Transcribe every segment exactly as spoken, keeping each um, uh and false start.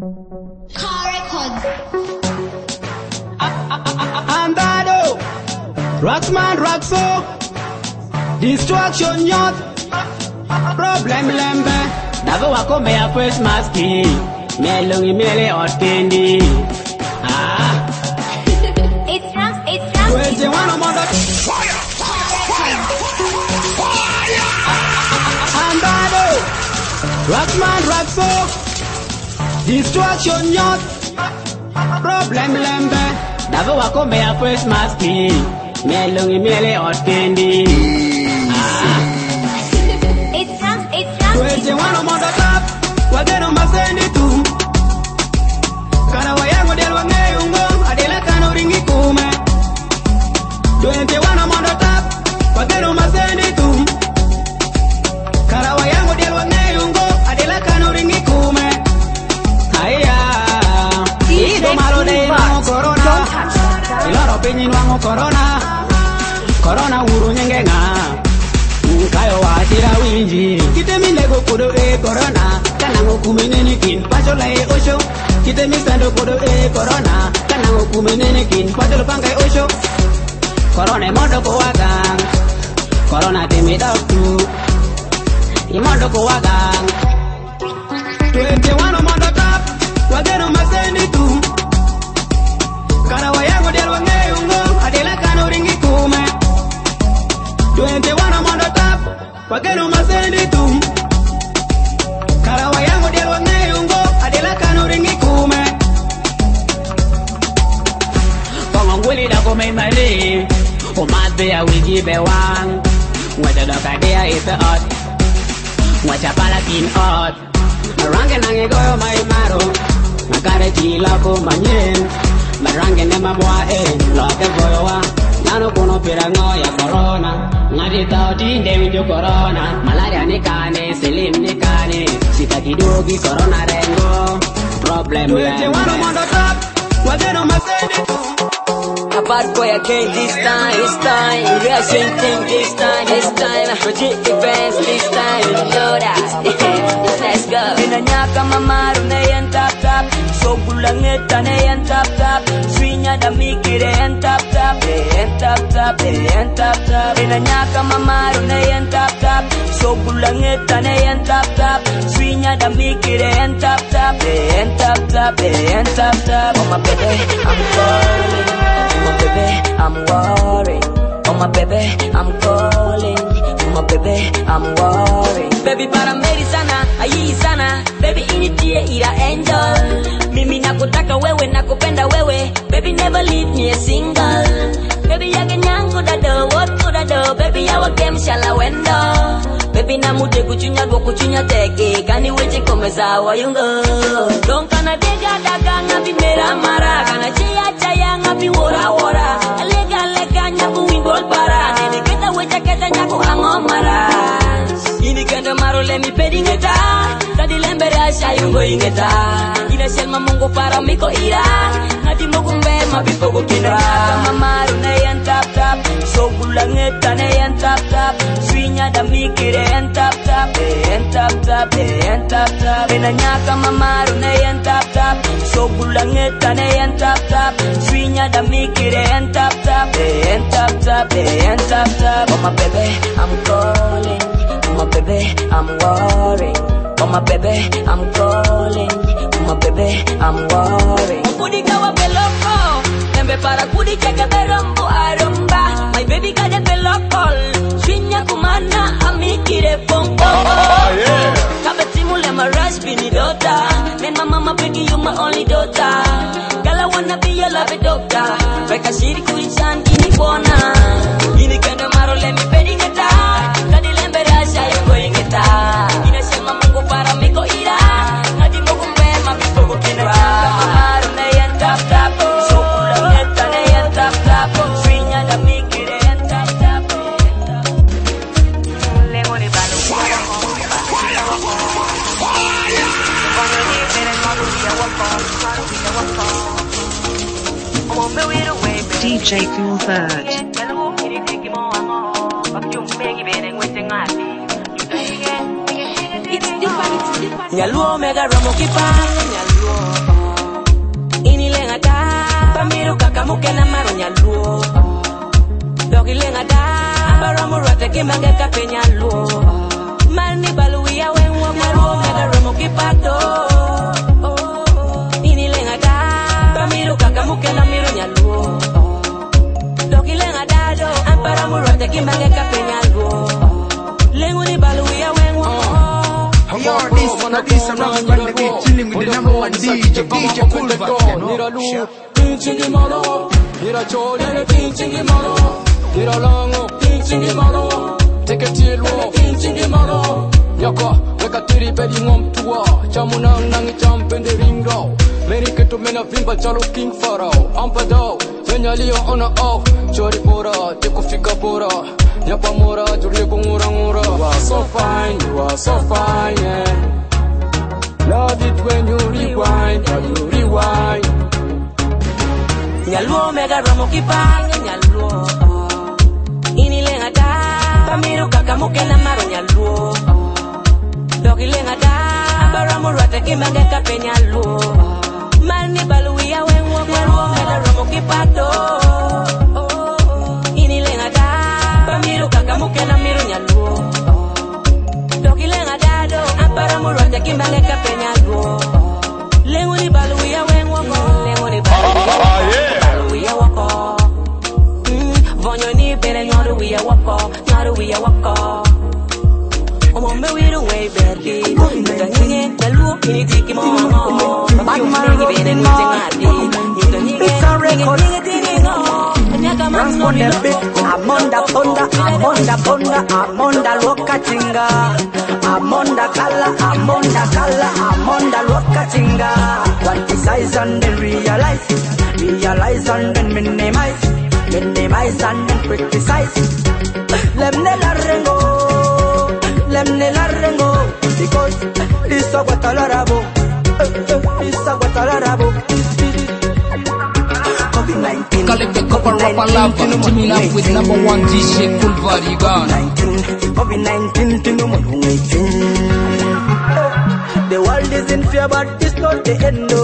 Car records. Andado, Rocksman, Rockso, Distraction Yacht, Problem Lembe, Dago wako mea first maski, Melongi mele otkendi. Ah, It's Rocks, it's Rocks. twenty-one on the Fire! Andado, Rocksman, Rockso, Distraction Yacht, Problem Lembe, Dago wako mea first maski, Melongi mele otkendi. Ah. It's Rocks, it's Rocks. twenty-one on the top, wageno masendi tu. Karawa yangu del wangeyungo, adela kano ringi kume. twenty-one on the top, wageno masendi tu. Karawa yangu del wangeyungo, adela kano ringi kume. Aya, ido malo de wango corona. Iloro pinyin wango corona. Corona uru nyengenga. Kayo watira winji Kite mi nego kodo e corona Kanango kumenene kin Pachola e osho Kite mi sando kodo e corona Kanango kumenene kin Pachola panga e osho Corona e modo ko wagang Corona te mi doktu I modo ko wagang twenty-one modo tap Wageno masendi tu Karawa yango del wangeyungo Adela kano ringi kume twenty-one modo tap Wageno masendi tu Karawa yangu del wangeyungo Adela kano ringi kume Kongo nguli da kume mali Umadbe ya wiji bewang Mwacha doka dea ipe ot Mwacha pala kin ot Marange nange goyo maimaro Nakare chila kumanyin Marange ne mabwa en Loke goyo wa Nano kuno pirango ya corona Ngadi tao tinde winjo corona Malaria nikane, selim nikane Sita kidogi corona rengo Problem lembe Wageno masendi tu A bad boy again this time, this time. We are same thing this time, this time. Project events this time, you know that. Let's go. Inanyaka mamaru na yan tap tap. So bulangeta na yan tap tap. Swinya da mikire yan tap tap. Yan tap tap, yan tap tap. Inanyaka mamaru na yan tap tap. So bulangeta na yan tap tap. Swinya da mikire yan tap tap. Yan tap tap, yan tap tap. Oh my baby, I'm calling. Oh my baby, I'm worried. Oh my baby, I'm calling. Oh my baby, I'm worried. Baby para meri sana, ayi sana. Baby initie ila angel. Mimi nakutaka wewe, nakupenda wewe. Baby never leave me a single. Baby yake nyangu dado, what could I do? Baby yawa game shala wendo. Baby namute kuchunya dwo kuchunya teke. Kani weche komeza wayungo. Don kana dega daga ngabi mera mara. Kana chia chaya ngabi wora wora. Lega lega nyaku wimbol para. Nene keta wecha keta nyaku angomara. Ini kenda maro lemi pedi ngeta. Tadi lembere asha yungo ingeta. Ina selma mungu para miko ira. Ngati mogu mbe mabipogo kina. Kama maru na yan tap tap. So bulangeta na yan tap tap. Swinya da mikire yan tap tap. Yan tap tap, yan tap tap. Inanyaka mamaru na yan tap tap. So bulangeta na yan tap tap. Swinya da mikire yan tap tap. Yan tap tap, yan tap tap. Oh my baby, I'm calling. Oh my baby, I'm worried. Oh my baby, I'm calling. Oh my baby, I'm worried. Kudi kawa beloko, embe para kudi cheke berombo aromba. My baby kade beloko, swinya kumana amikire pompo. Kabe timule ma raspi ni dota. Man my mama biggie you my only daughter. Girl I wanna be your love doctor. Beka shiri kuichan kini bona. Ini kende maro lemi pedi ngeta. Kadi lembe rasha yuko ingeta. Ina shema mungu para miko ira. Ngadi mungu mbema miko kina. Kama maro na yan tap tap. So kula ngeta na yan tap tap. Swinya da mikire yan tap tap. Lego ni balo. D J Cool Third. Nyaluo mega romo kipa, nyaluo. kimanga kapenya luo. Mani baluia wenwa nyaluo mega romo kipato. Ini lenga da, pamiru kakamuke na miru nyaluo. Doki lenga dado, ampara murote kimanga kapenya luo. Lengu ni baluia wenwa. Yo, this is this around the beat, chilling with the number one D J, D J Coolvat. Niralu, pinchingi malo, nirachole, pinchingi malo, niralango, pinchingi malo, take a tilwo, pinchingi malo. Yaka, weka tiri bedi ngom tua, chamunang nangi champen de ringo. Meri ketu mena vimba chalo king farao, ampadao, zenyalio ona off, chori pora, teko fika pora. Nyapa mora, jurye kungura ngura. You are so fine, you are so fine, yeah. Love it when you rewind, when you rewind. Nyaluo mega romo kipanga nyaluo. Ini lenga da, pamiru kakamuke na maro nyaluo. Doki lenga da, ambara murate kimanga kapenya luo. Mani baluia wenwa nyaluo mega romo kipato. Ini lenga da, pamiru kakamuke na miru nyaluo. Doki lenga dado, ambara murate kimanga kapenya luo. Lengu ni baluia wenwa lengu ni baluia. Vonyo ni bere nyoru we a wako, nyoru we a wako. Omo me we don't way baby. Nita nyinge nalu ini tiki mo mo. Bad man bere ni tengadi. Nita nyinge nyinge tiki ngo. I'm on the beat, I'm on the thunder, I'm on the thunder, I'm on the lokatinga. I'm on the color, I'm on the color, I'm on the lokatinga. Quantize and then realize, realize and then minimize. Minimize and then criticize. Lemne la rengo, lemne la rengo. Because this is what I love. This is what I love. COVID nineteen. Collect the copper rapper love. Teaming up with number one D J Coolvat. COVID nineteen. The world is in fear, but it's not the end. No.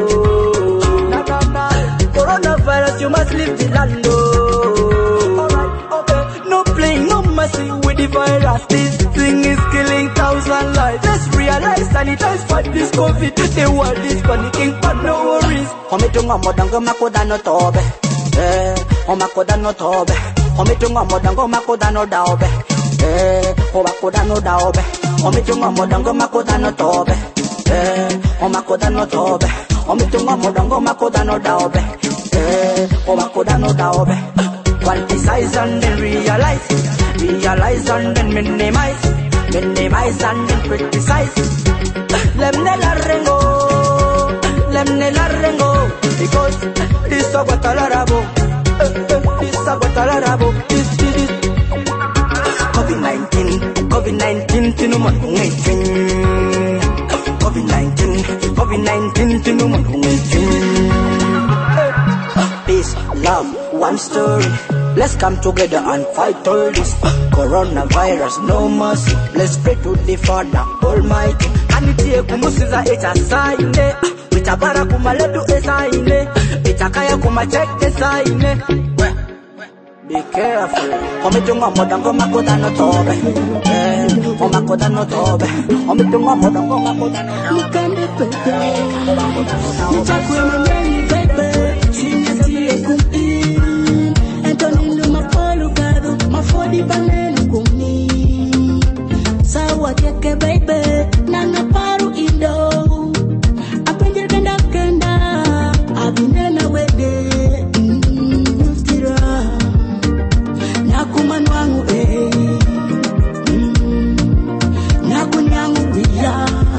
Coronavirus, you must leave the land. Alright, okay. No playing, no messing with the virus. This thing is killing thousand lives. Let's realize, sanitize, fight this COVID. The world is panicking, but no worries. Homitunga modango makoda no tobe. Eh, homakoda no tobe. Homitunga modango makoda no daobe. Eh, homakoda no daobe. Homitunga modango makoda no tobe. Eh, homakoda no tobe. Homitunga modango makoda no daobe. Eh, homakoda no daobe. Quantize and then realize, realize and then minimize, minimize and then criticize. Lemne la rengo, lemne la rengo. Because this is what I love. This is what I love. This is COVID nineteen, COVID nineteen, tinuman ngaitin. COVID nineteen, COVID nineteen, tinuman ngaitin. Peace, love, one story. Let's come together and fight all this coronavirus, no mercy. Let's pray to the Father Almighty. Anitie kumusiza echa saine, itabara kumaledu esaine, itakaya kumachek esaine. Be careful. Omitunga modango makoda no tobe. Eh, omakoda no tobe. Omitunga modango makoda no tobe. Nikande pepe, nitakwe mwenye pepe. Sinatie kumpi. Antonino mapolo gado, mafodi baneno kumi. Sawa keke baby, nanga paru indo. Apenje kenda kenda, abinena wede. Mustira, nakumanu wangu eh. Nakunyangu wila.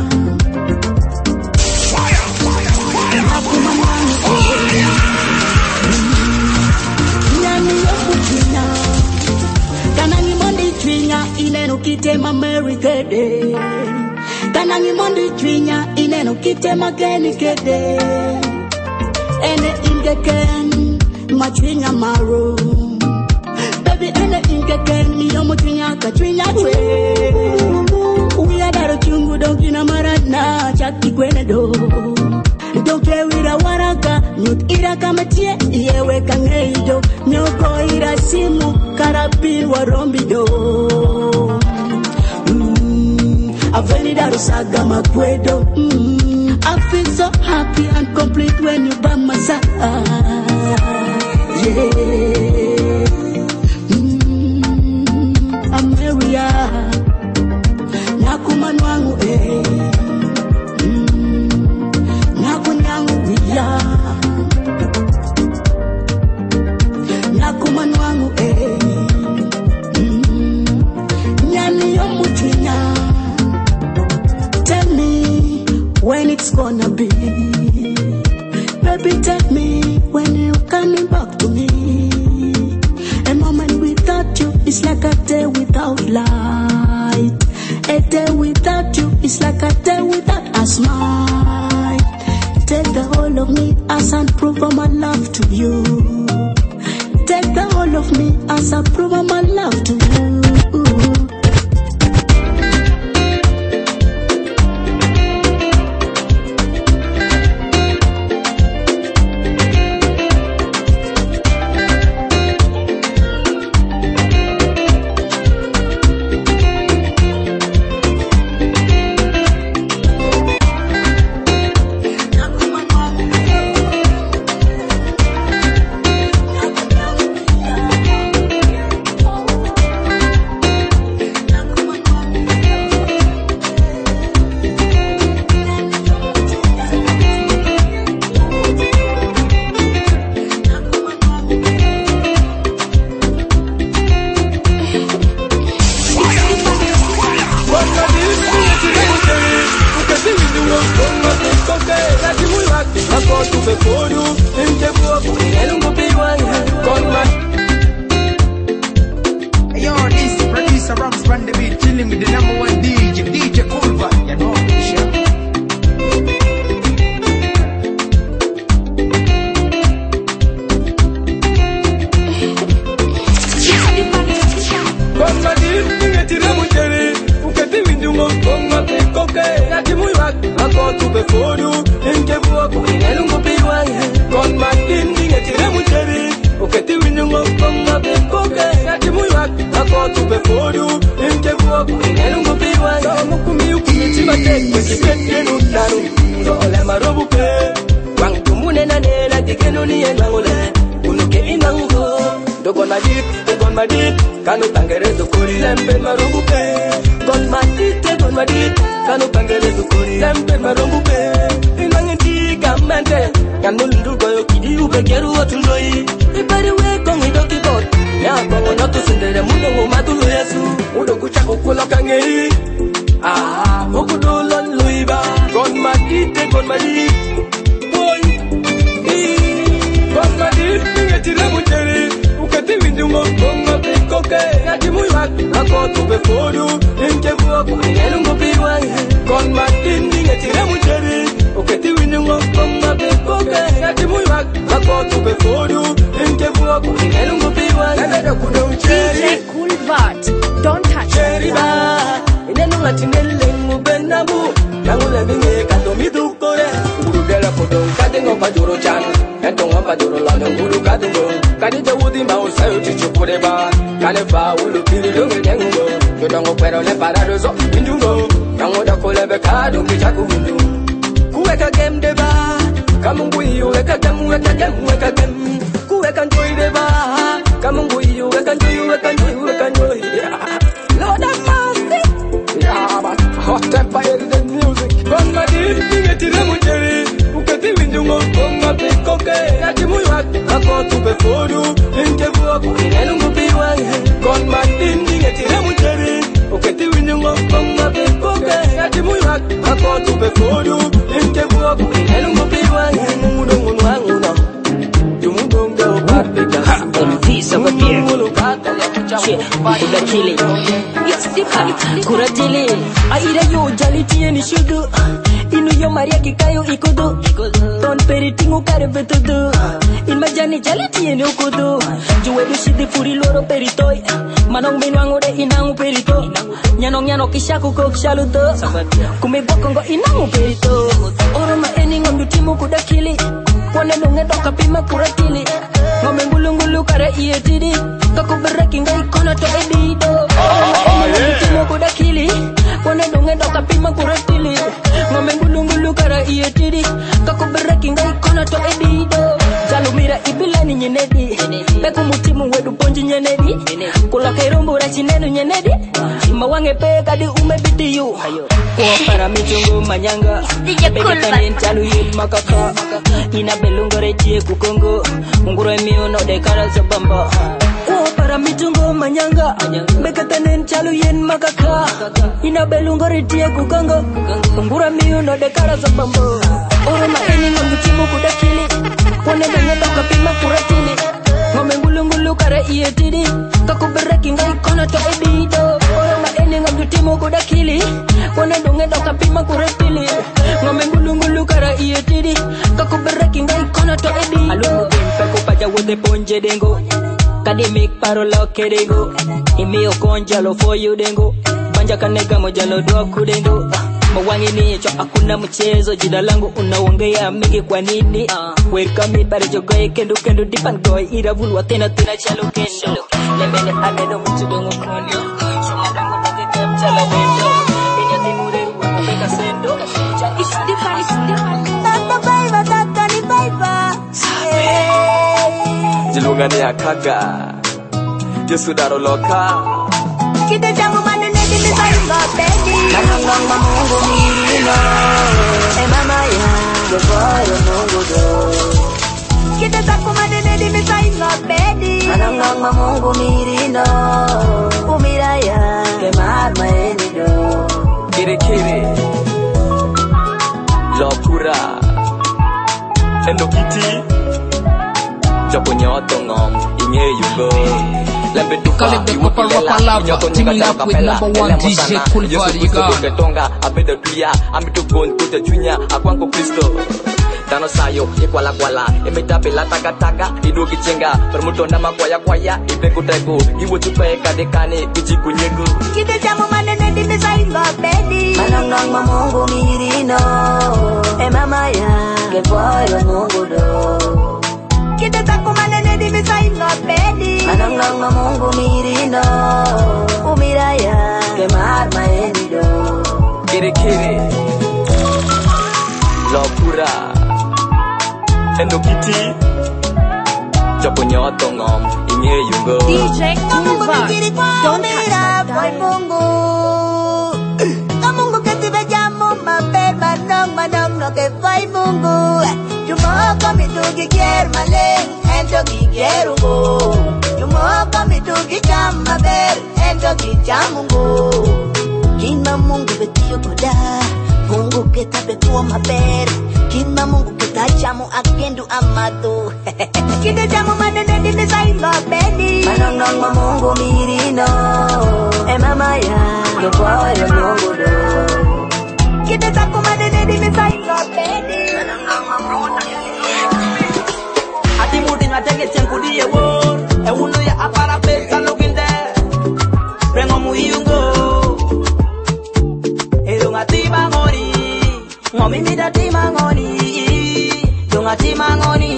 Nakumanu wangu eh. Kanangi mondi twinya ineno kitema Mary kede. Kanangi mondi twinya ineno kitema Kenny kede. Ene ingeken matwinya maro. Baby ene ingeken yomo twinya katwinya twe. Uya daro chungu donkina marana chaki kwene do. Don't care with a waraka Nyut ira kamatie yewe kangeido. Nyoko ira simu karapi warombido. Mm, Aveni darusaga mapuedo. Mm, I feel so happy and complete when you by my side. Yeah. Mm, Ameria. Nakumanwangu eh. Mm, Nakunyangu ya. Nakumanwangu eh. Mm, Nyani yomuchinya. Tell me when it's gonna be. Baby, tell me when you're coming back to me. A moment without you is like a day without light. A day without you is like a day without a smile. Take the whole of me as I prove my love to you. Take the whole of me as I prove my love to you. Kuratili, aira yo jaliti eni shudu. Inu yo Maria kikayo ikodo. Ton peritingu karebe todo. In majani jaliti eni okodo. Juwe dushidi furi loro peritoy. Manong minwango de inangu perito. Nyanong nyanong kishaku kok shaluto. Kumiboko ngo inangu perito. Oroma eni ngondu timu kudakili. Pone nunga donge doka pima kuratili ngome ngulungulu kare iye tidi kako bereki ngai kona to edido timo kudakili wane donge doka pima kuratili ngome ngulungulu kare iye tidi kako bereki ngai kona to edido jalu mira ibilani nyenedi beku mutimu wedu ponji nyenedi kula kairumbu rachinenu nyenedi mawange pe kadi ume bidiyu kwa para michungu manyanga beketanin chalu yil makaka ina belungore tie kukongo nguro miyo no de kara sabamba kwa para michungu manyanga beketanin chalu yil makaka ina belungore tie kukongo nguro miyo no de kara sabamba oro ma eni ngutimu kudakili wane donge doka pima kuratili ngome ngulungulu kare iye tidi kako bereki ngai kona to edido oro ma eni ngutimu kudakili wane donge doka pima kuratili ngome ngulungulu kare iye tidi kako bereki ngai kona to edido alumu bimpe kupaja wote ponje dengo academic parola kedengo imio konjalo for you dengo banja kanega mojalo dwa kudengo mawangi ni cho hakuna mchezo jina langu unaongea mingi kwa nini uh. Welcome bare jogoe kendo kendo dipan goy ira vulwa tena tena chalo kendo lemene amedo mchudongo konyo soma dango nge kem chala wendo inya timure ruwa kabeka sendo is dipan is dipan tata baiba tata ni baiba jilungani akaga Yesu daro loka kita jangan mana nanti bisa baby Manang mamungu mirino e mama ya geboyo mungu do kita takut mana nanti bisa baby Manang mamungu mirino umira ya ke marma enido kiri kiri lokura endo kiti Joko nyoto ngom inye yugo Lembe duka iwuki lela Inyoto nyinga jam kapela Ele mosana Yesu Kristo duke tonga Abeda tuya Amitu gon kute chunya Akwanko Kristo Dano sayo Ikwala kwala Imedabela taga taga Idugi chenga Permuto nama kwaya kwaya Ibengu tegu Iwo chupe kadekane Kujiku nyegu kita jamu mana nanti bisa baby Manang mamungu mirino e mama ya geboyo mungu do kita takut mana nanti bisa baby Manang mamungu mirino umira ya ke marma enido Kiri kiri Lokura Endo kiti Joko nyoto ngom inye yugo D J Tuva don't mira boy mungu kamungu ketiba jamu maber manong manong no ke boy mungu Jumo kami tugi kier maleng ento ki kierungu Jumo kami tugi jam maber ento ki jamungu Kima mungu betio koda Mungu kita betua maber Kima mungu kita jamu akendu amatu Kita jamu mana nanti bisa baby Manang mamungu mirino e mama ya geboyo mungu do kita takut mana nanti bisa baby Ati mudi ngatenge chenkudi yewo e uno ya apara pesa no kinde Rengo muyungo Ero ngati mangoni Ngomi mida ti mangoni Yo ngati mangoni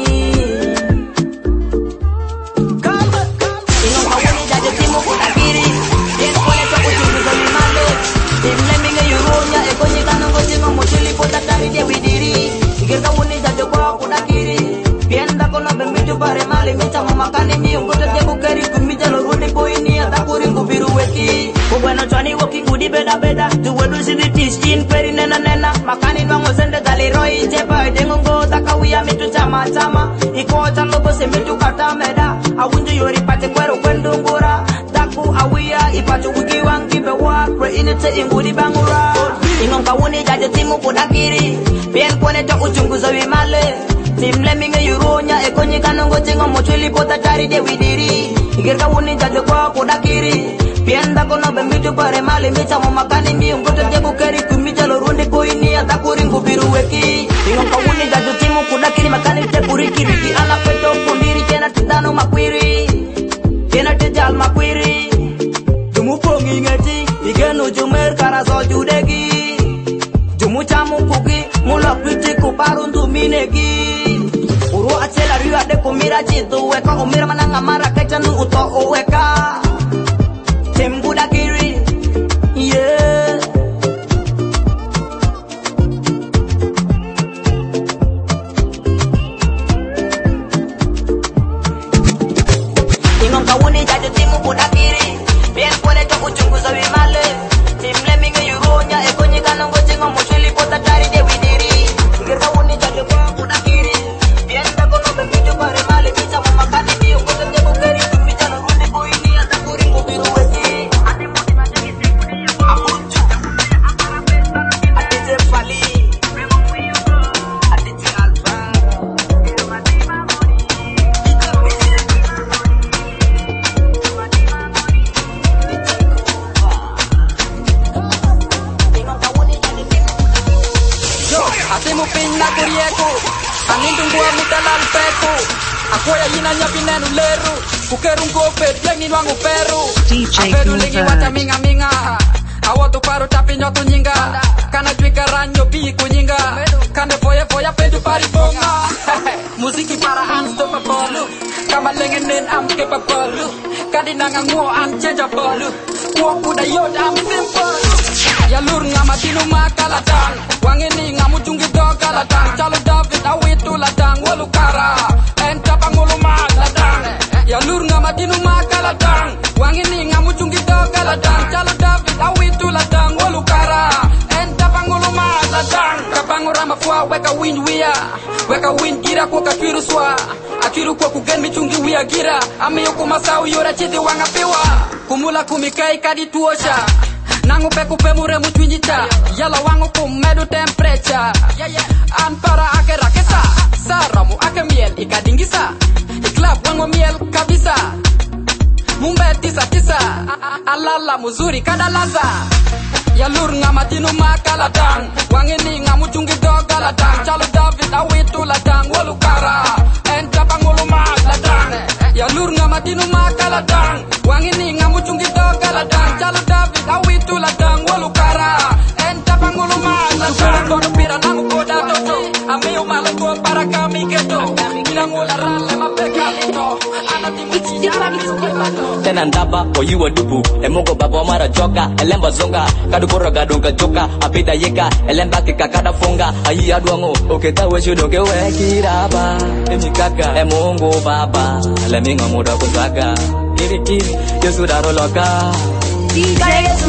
Come Ingo kawuni jaje timu kuna kiri Yen kone to kuchunguza mimale Imle minge yuronya e konye kanongo chingo mochili pota tari de widiri Igir kawuni jaje kwa kuna kiri Pienda kono bemitu pare mali Micha mamakani miungo te jeku keri Kumija lo rudi poini atakuri ngubiru weki Kubweno chwani woki kudi beda beda Tuwedu sidi tishin peri nena nena Makani nwango sende dali roi Jepa dengungo takawia mitu chama chama Iko chano bose mitu kata meda Awunju yori pate kwero kwendungura Taku awia ipatu wiki wangi bewa Kwe inite ingudi bangura Ingon kawuni jaje timu kudakiri Bien kone to uchunguza wimale Timle minge yuronya ekonyi kanongo chingo mochuli pota tari de widiri Igir kawuni jaje kwa kudakiri Pienda kono bembitu pare mali Micha mamakani miungo te jeku keri Kumija lo rundi koini atakuri ngubiru weki Ingon kawuni jaje timu kudakiri Makani te kuriki riki ala peto kundiri Kena tindano makwiri Kena te jal makwiri Jumu pongi ngeti Igenu jumer karaso judegi Jumu chamu kuki Mulak piti kuparundu minegi Uru chela ria de kumira chitu weka umira mananga mara kaita nu uto uweka tembuda kiri yeah ingon kawuni jajo timu buda kiri bien pone to kuchunguza wimale timle minge yuronya ekonyi kanongo chingo mushili pota tari de widiri ngir kawuni jajo kwa buda kiri bien da kono be picho pare male kicha mama kani biyo kote de bukeri tumicha no rundi kuini ata kuri ngubiru weki ati muti na jeki sekuni ya apunchu ati jefali ati chalva Hatimu pinna kurieko Angin gua mutalal peko Aku ya yina nyapinenu leru Kukeru ngope Yengi nwangu peru Aperu ligi wata minga minga Awotu paru tapi nyotu nyinga Kana twika ranyo pi kunyinga Kande foya foya pedu pari bonga Musiki para unstoppable Kama lengenin I'm capable Kadi nanga nguo unchangeable Kuo kuda yod I'm simple Yalur ngamatinu makalatang Wangini ngamuchungi dogalatang Chalo David awitu latang Walukara Enta pangulu malatang Yalur ngamatinu makalatang Wangini ngamuchungi dogalatang Chalo David awitu latang Walukara Enta pangulu malatang Kapangurama fwa weka wind wia Weka wind gira kwa kakiru swa Akiru kwa kugen michungi wia gira Amiyo kumasau yora chidi wangapiwa Kumula kumikai kadi tuosha Nangu peku pemure mutwinjita Yala wangu kumedu temperature Anpara ake rakesa Saramu ake miel ikadingisa Iklap wangu miel kabisa Mumbe tisa tisa Alala muzuri kadalaza Yalur ngamatinu makalatang Wangini ngamuchungi dogalatang Chalo David awitu latang Walukara Enta pangulu malatang Yalur ngamatinu makalatang Wangini ngamuchungi dogalatang Chalo David awitu latang Walukara Enta pangulu malatang Kono pira namu koda toto Ameo malako para kami keto Minangula rale mapeka lito Anatimu chiyara kisukepato Tenandaba oyu wadubu Emogo babo mara joka Elemba zonga Kadukura gadonga joka Apida yeka Elemba kika kada funga Ayi aduango Oketa weshu doke wekiraba Emi kaka Emungu baba Leminga muda kusaga Kiri kiri Yesu daro loka D J Yesu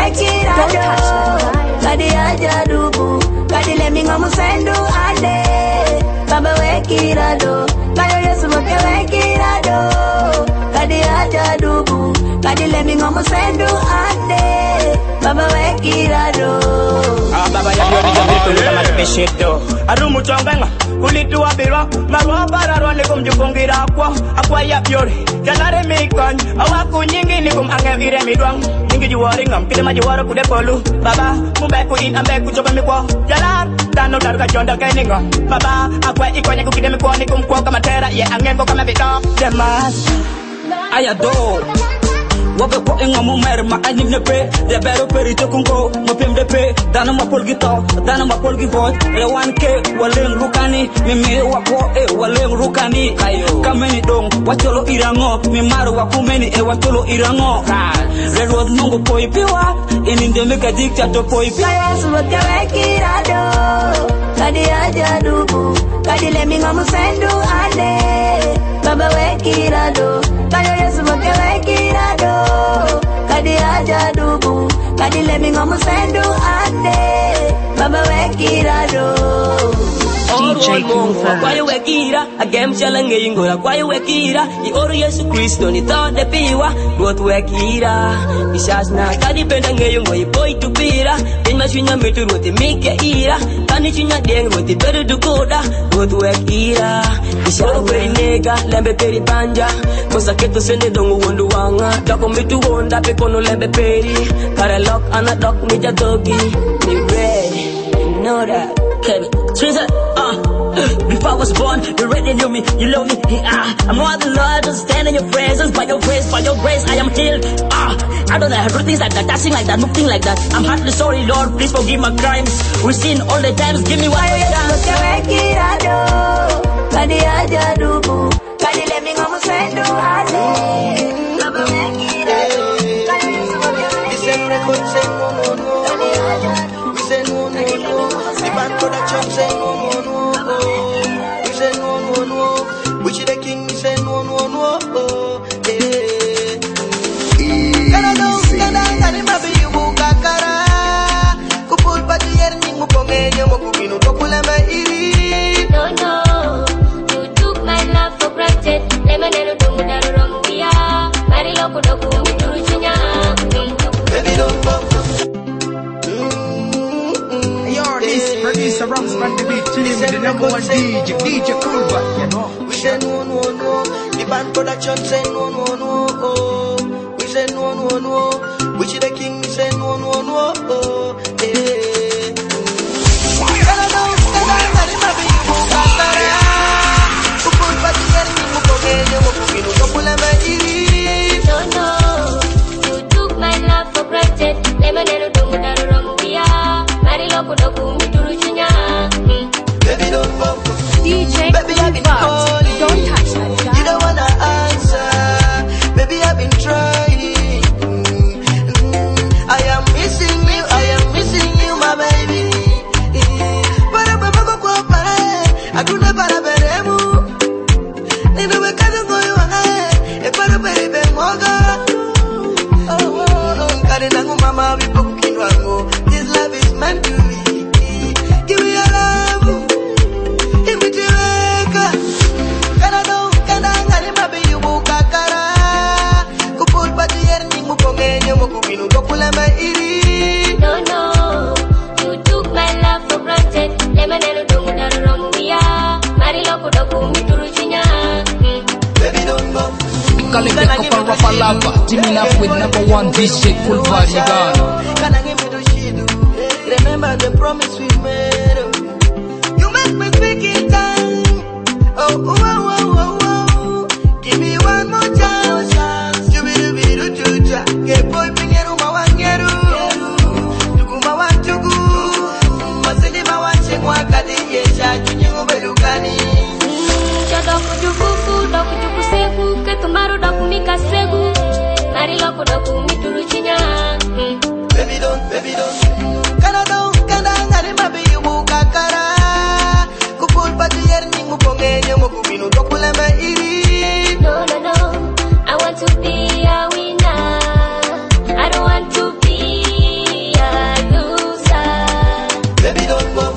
wekirado Kadi aja dubu Kadi leminga musendu ade Baba wekirado Kadi Yesu wekirado Kadi aja dubu Kadi leminga musendu ade Baba wekirado Ah baba ya yori jambiri tulu kama tepesheto Arumu chongenga kulitu wabirwa Marwa bararwa nikum jukungira akwa Akwa ya yori Janare mikon Awaku nyingi nikum ange ire midwang Nyingi juwari ngam Kile majuwara kude polu Baba mumbeku in ambeku chobe mikwa Jalar Tano daruka jonda keninga Baba akwa ikonya kukide mikwa nikum kwa kama tera Ye angengo kama bidang Demas Ayado Wabe ko enga mo mer ma anim ne pe de bero peri to kungo mo pem de pe dana ma polgi to dana ma polgi voy e wan ke waleng rukani mi mi wa ko e waleng rukani kameni dong wacholo irango mi maru wa kumeni e wacholo irango red road nongo poi piwa ininde me ka dikta to poi piwa Yesu wekirado Kadi aja dubu Kadi leminga musendu ade Baba wekirado Kadi Yesu wekirado Kadi aja dubu Kadi leminga musendu ade Baba wekirado D J Coolford. Kwa wekira agem chalange ingora kwa wekira I oro Yesu Kristo ni tode piwa Got wekira Isas na kadi penda ngeyo ngoi boy tupira Ben masunya metu roti mike ira Kani chunya deng roti beru dukoda Got wekira Isas peri nega lembe peri panja Kosa keto sende dongo wondu wanga Dako mitu honda pe kono lembe peri Kare lock anadok mija dogi Ni ready You know that Trinza, uh, before I was born, you already knew me, you love me, ah. I'm more than Lord, just stand in your presence, by your grace, by your grace, I am healed, ah. I don't have things like that, dancing like that, moving like that. I'm heartily sorry, Lord, please forgive my crimes. We sin all the times, give me one way down. Kadi aja D J, D J Kulva, you know. We say no, no, no. The band production say no, no, no. Oh. We say no, no, no. We see the king, we say no, no, no. Oh. Hey. No, no, you took my love for granted. Lemonade, don't go down wrong, we are. Marilo, Kudoku, Mituruchinya. Baby, don't go. D J, baby, I've been calling. Don't touch my child. You don't wanna answer. Baby, I've been trying. Mm-hmm. I am missing you, I am missing you, my baby. Para baba go kwa pare, akuna para beremu. Nino bekado go yuanga, e para bebe moga. Oh, oh, kare nangu mama bipo kinwangu. This love is meant to be. Give me your love. No, no, you took my love for granted. Lemonade, don't go down wrong, we are. Marilo, Kudoku, Mituruchinya. Baby, don't go. Calling the couple rapper lava, teaming up with number one D J Kulva Uganda. Remember the promise we made. You make me speak in time. Oh, oh, oh, oh, oh. Give me one more chance. You will be the future. Get boy, bring it on my wangeru. Tukuma wanchugu. Masini mawache kwa kadi yesha. Chunyungu belukani. Chodoku jukuku, doku juku seku. Ketumaru doku mika segu. Marilo, Kudoku, Mituruchinya. Baby, don't, baby, don't. Kana don't, kana ngare mabi yubu kakara. Kupul pati yer ningu ponge nyomo kubinu dokule me iri. No, no, no, I want to be a winner. I don't want to be a loser. Baby, don't go.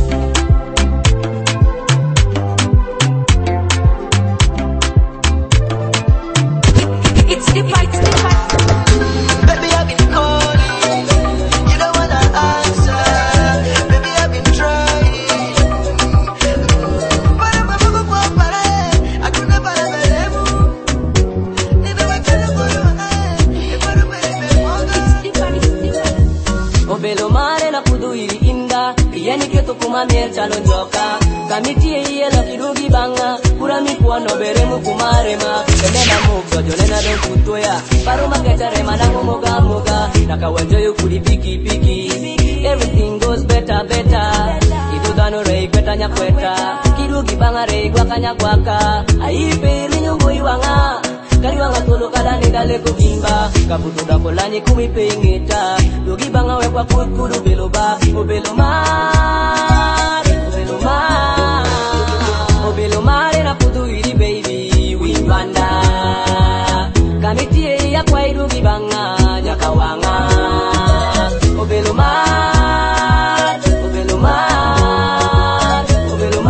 It's the fight, it's the fight. Baby, I've been calling. You don't wanna answer. Baby, I've been trying. Para mama go kwa pare, akuna para beremu. Nina wakana go yuanga, e para bebe moga. Obelo mare na kudu iri inda, yani keto kuma miel chalo njoka. Kamiti ye la kirugi banga, kura mi kwa no beremu kumare ma. Kemena mukso jolena don kutoya, paro mageta rema na moga moga. Nakawajo yu kuli piki piki. Everything goes better better. Idu dano rei kweta nyakweta, kirugi banga rei kwaka nyakwaka. Aipe rinyungu iwanga. Kali wanga tolo kada nidale kubimba. Kabutu dakolani kumipengeta. Yogi banga wekwa kutkuru beloba. Obelo mar, obelo mar. Obelo mare na kudu iri baby wimbanda. Kamitie ya kwa irugi banga nyakawanga. Obelo mar, obelo mar. Obelo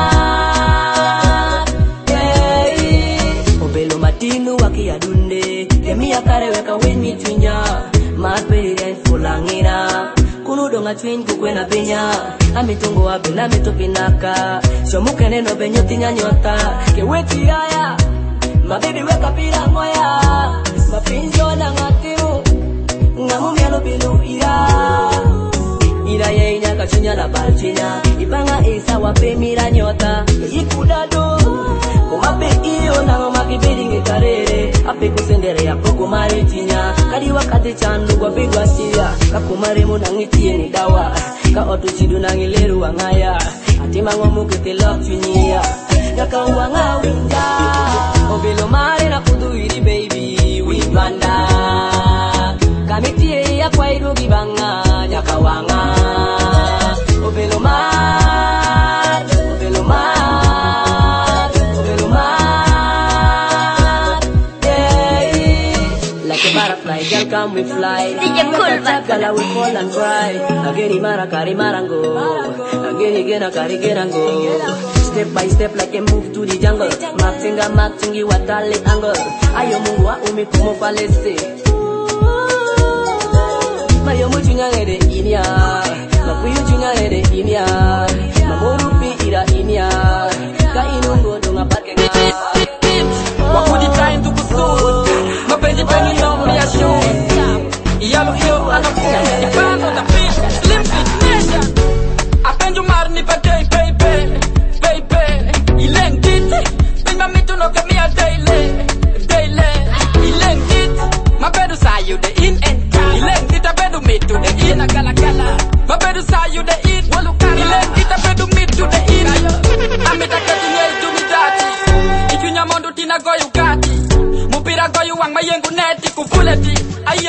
mar. Yeah. Obelo matinu waki adunde. Kemi akare weka wenyi twinya. Mapere fulangira. Kunu donga twin kukwena penya. Amitungo wabe na mitopinaka. Shomuke neno benyo tinya nyota. Keweti haya. Mabibi weka pila ngoya. Mapinjo na ngatiru. Ngamu mialo bilu ira. Ira ye inya kachunya la balchinya. Ibanga isa wape mira nyota. Ikudado. Kumape iyo na ngomaki bedi ngekarere. Ape kusendere ya poko maritinya. Kadi wakati chandu kwa pigwa siya. Kakumare mo nangitie ni dawa. Ka otu chidu nangileru wangaya. Atima ngomu kete lok chunia. Yaka uwanga winda. Obelo mare na kudu iri baby wimbanda. Kamitie ya kwa irugi banga nyaka wanga. Obelo mar, obelo mar, obelo mar. Yeah. Like a butterfly, girl come we fly. D J Kulva. Kala we fall and cry. Ageni mara kari marango. Ageni gena kari gerango. Step by step like a move to the jungle. Matinga matingi watale angle. Ayo mungu wa umi kumo falese. Mayo muchunya ngede inia. Mapuyu chunya ngede inia. Mamoru pi ira inia.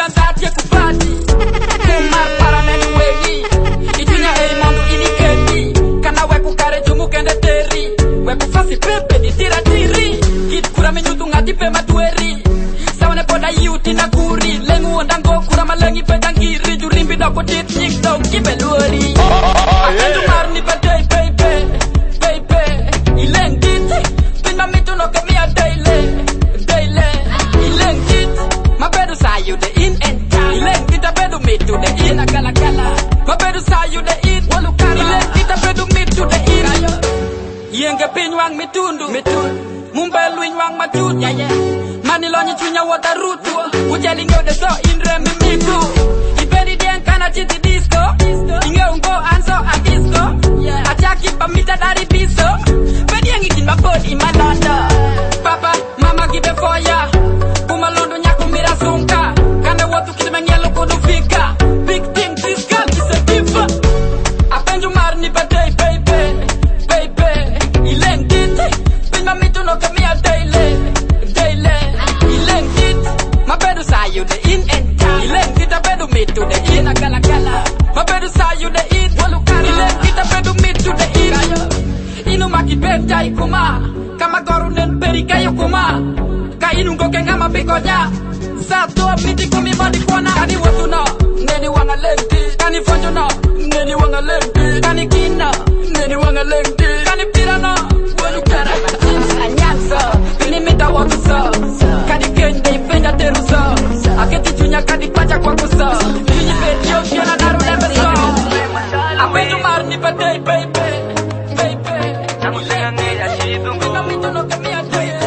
andati e kupati kumar para neni wegi itunya ei mondo iniketi kana weku kare jumu kende teri weku fasi pepe di tira tiri kit kura menyutu ngati pe matueri sawane poda yuti na kuri lengu ondango kura malengi pedangiri jurimbi doko tit nyik dok kibeluori akendu mar ni petei pepe pepe ileng dit pinma mitu no kemia daily daily ileng dit mabedu sayu de in and out ileng dit abedu mitu de in akala kala mabedu sayu de in walukara ileng dit abedu mitu de in yenge pinwang mitundu mitundu mumbelu inwang matut yeah yeah manilonyi chunya watarutu ujeli ngode so inre mimiku ibedi dien kana chiti disco inge ungo anso a disco achaki pamita dari piso bedi yangi kinba body malanda papa mama gibe foya kumalondo nyaku mira sunka kande wotu kidime ngelo kudu fika big thing this girl is a diva apenju marni patei baby baby ileng titi pinma mitu no kamia daily daily ileng tit mabedu sayu de in and out ileng tit abedu mitu de in akala kala mabedu sayu de in walukara ileng tit abedu mitu de in inu makibet jai kuma kama gorunen perikayo kuma ka inu ngoke ngama bikonya sato miti kumi body kwana ani wotuno neni wanga lengti kani fonjuno neni wanga lengti kani kina neni wanga lengti kani pirano walukara anyanso kini mita wakuso kani kende ifenda teruso aketi chunya kani pacha kwa kuso nini pedio kiona naru lebeso apenju marni patei baby baby namusengane ya chidungo namitono kamia toile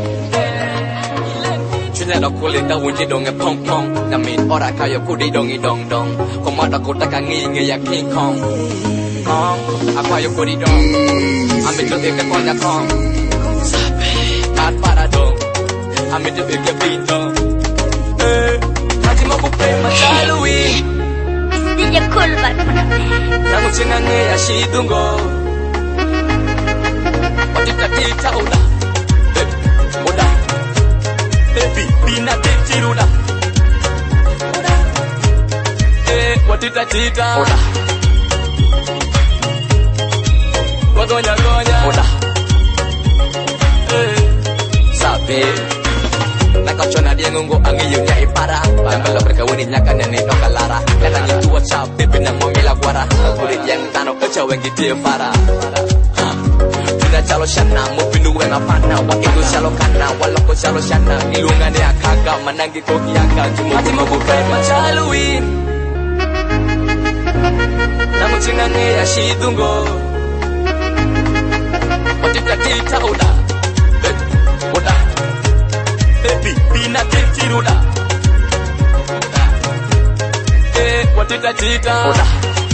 chunya no kulita wunji donge pong pong namin ora kayo kudi dongi dong dong komada kutaka nginge ya king kong kong akayo kudi dong amito ike konya kong Kat para dong Amit the big pito Eh Haji mo bupe matalui Hindi cool ba Nangu chingange ya shidungo Watita tita uda Uda Baby Bina titi uda Uda Eh Watita tita Uda Wagonya gonya Uda Eh Sabe Nakachona dia ngungu angi yunya ipara Bangala berkawini nyaka nene noka lara Katanya tua cabe bina mongila guara Kulit yang tano keca wengi dia fara Tuna calo shana Mupinu wenga pana Wakiku calo kana Waloko calo shana Ilungane akaga Manangi koki aka Hati mabukai macaluin Namu cingane ya shidungo Watita tita uda Uda Baby, bina titi uda Eh, watita tita Uda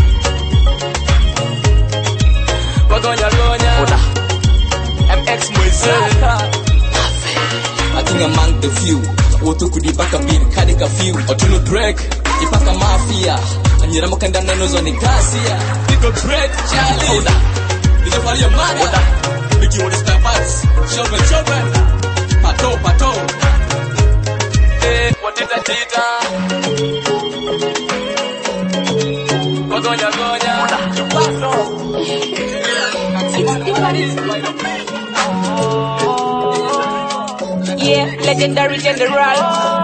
Wagonya gonya Uda M X Mwizeka I think among the few Wotu kudibaka bir kadika few Otuno Drake, ipaka mafia Anyira mokanda nenozo ni kasia Niko break, Charlie Uda Niko fali ya mani Uda Niki wadi spare parts Shovel, shovel Pato, pato Eh, watita tita Wagonya gonya Paso Yeah, legendary general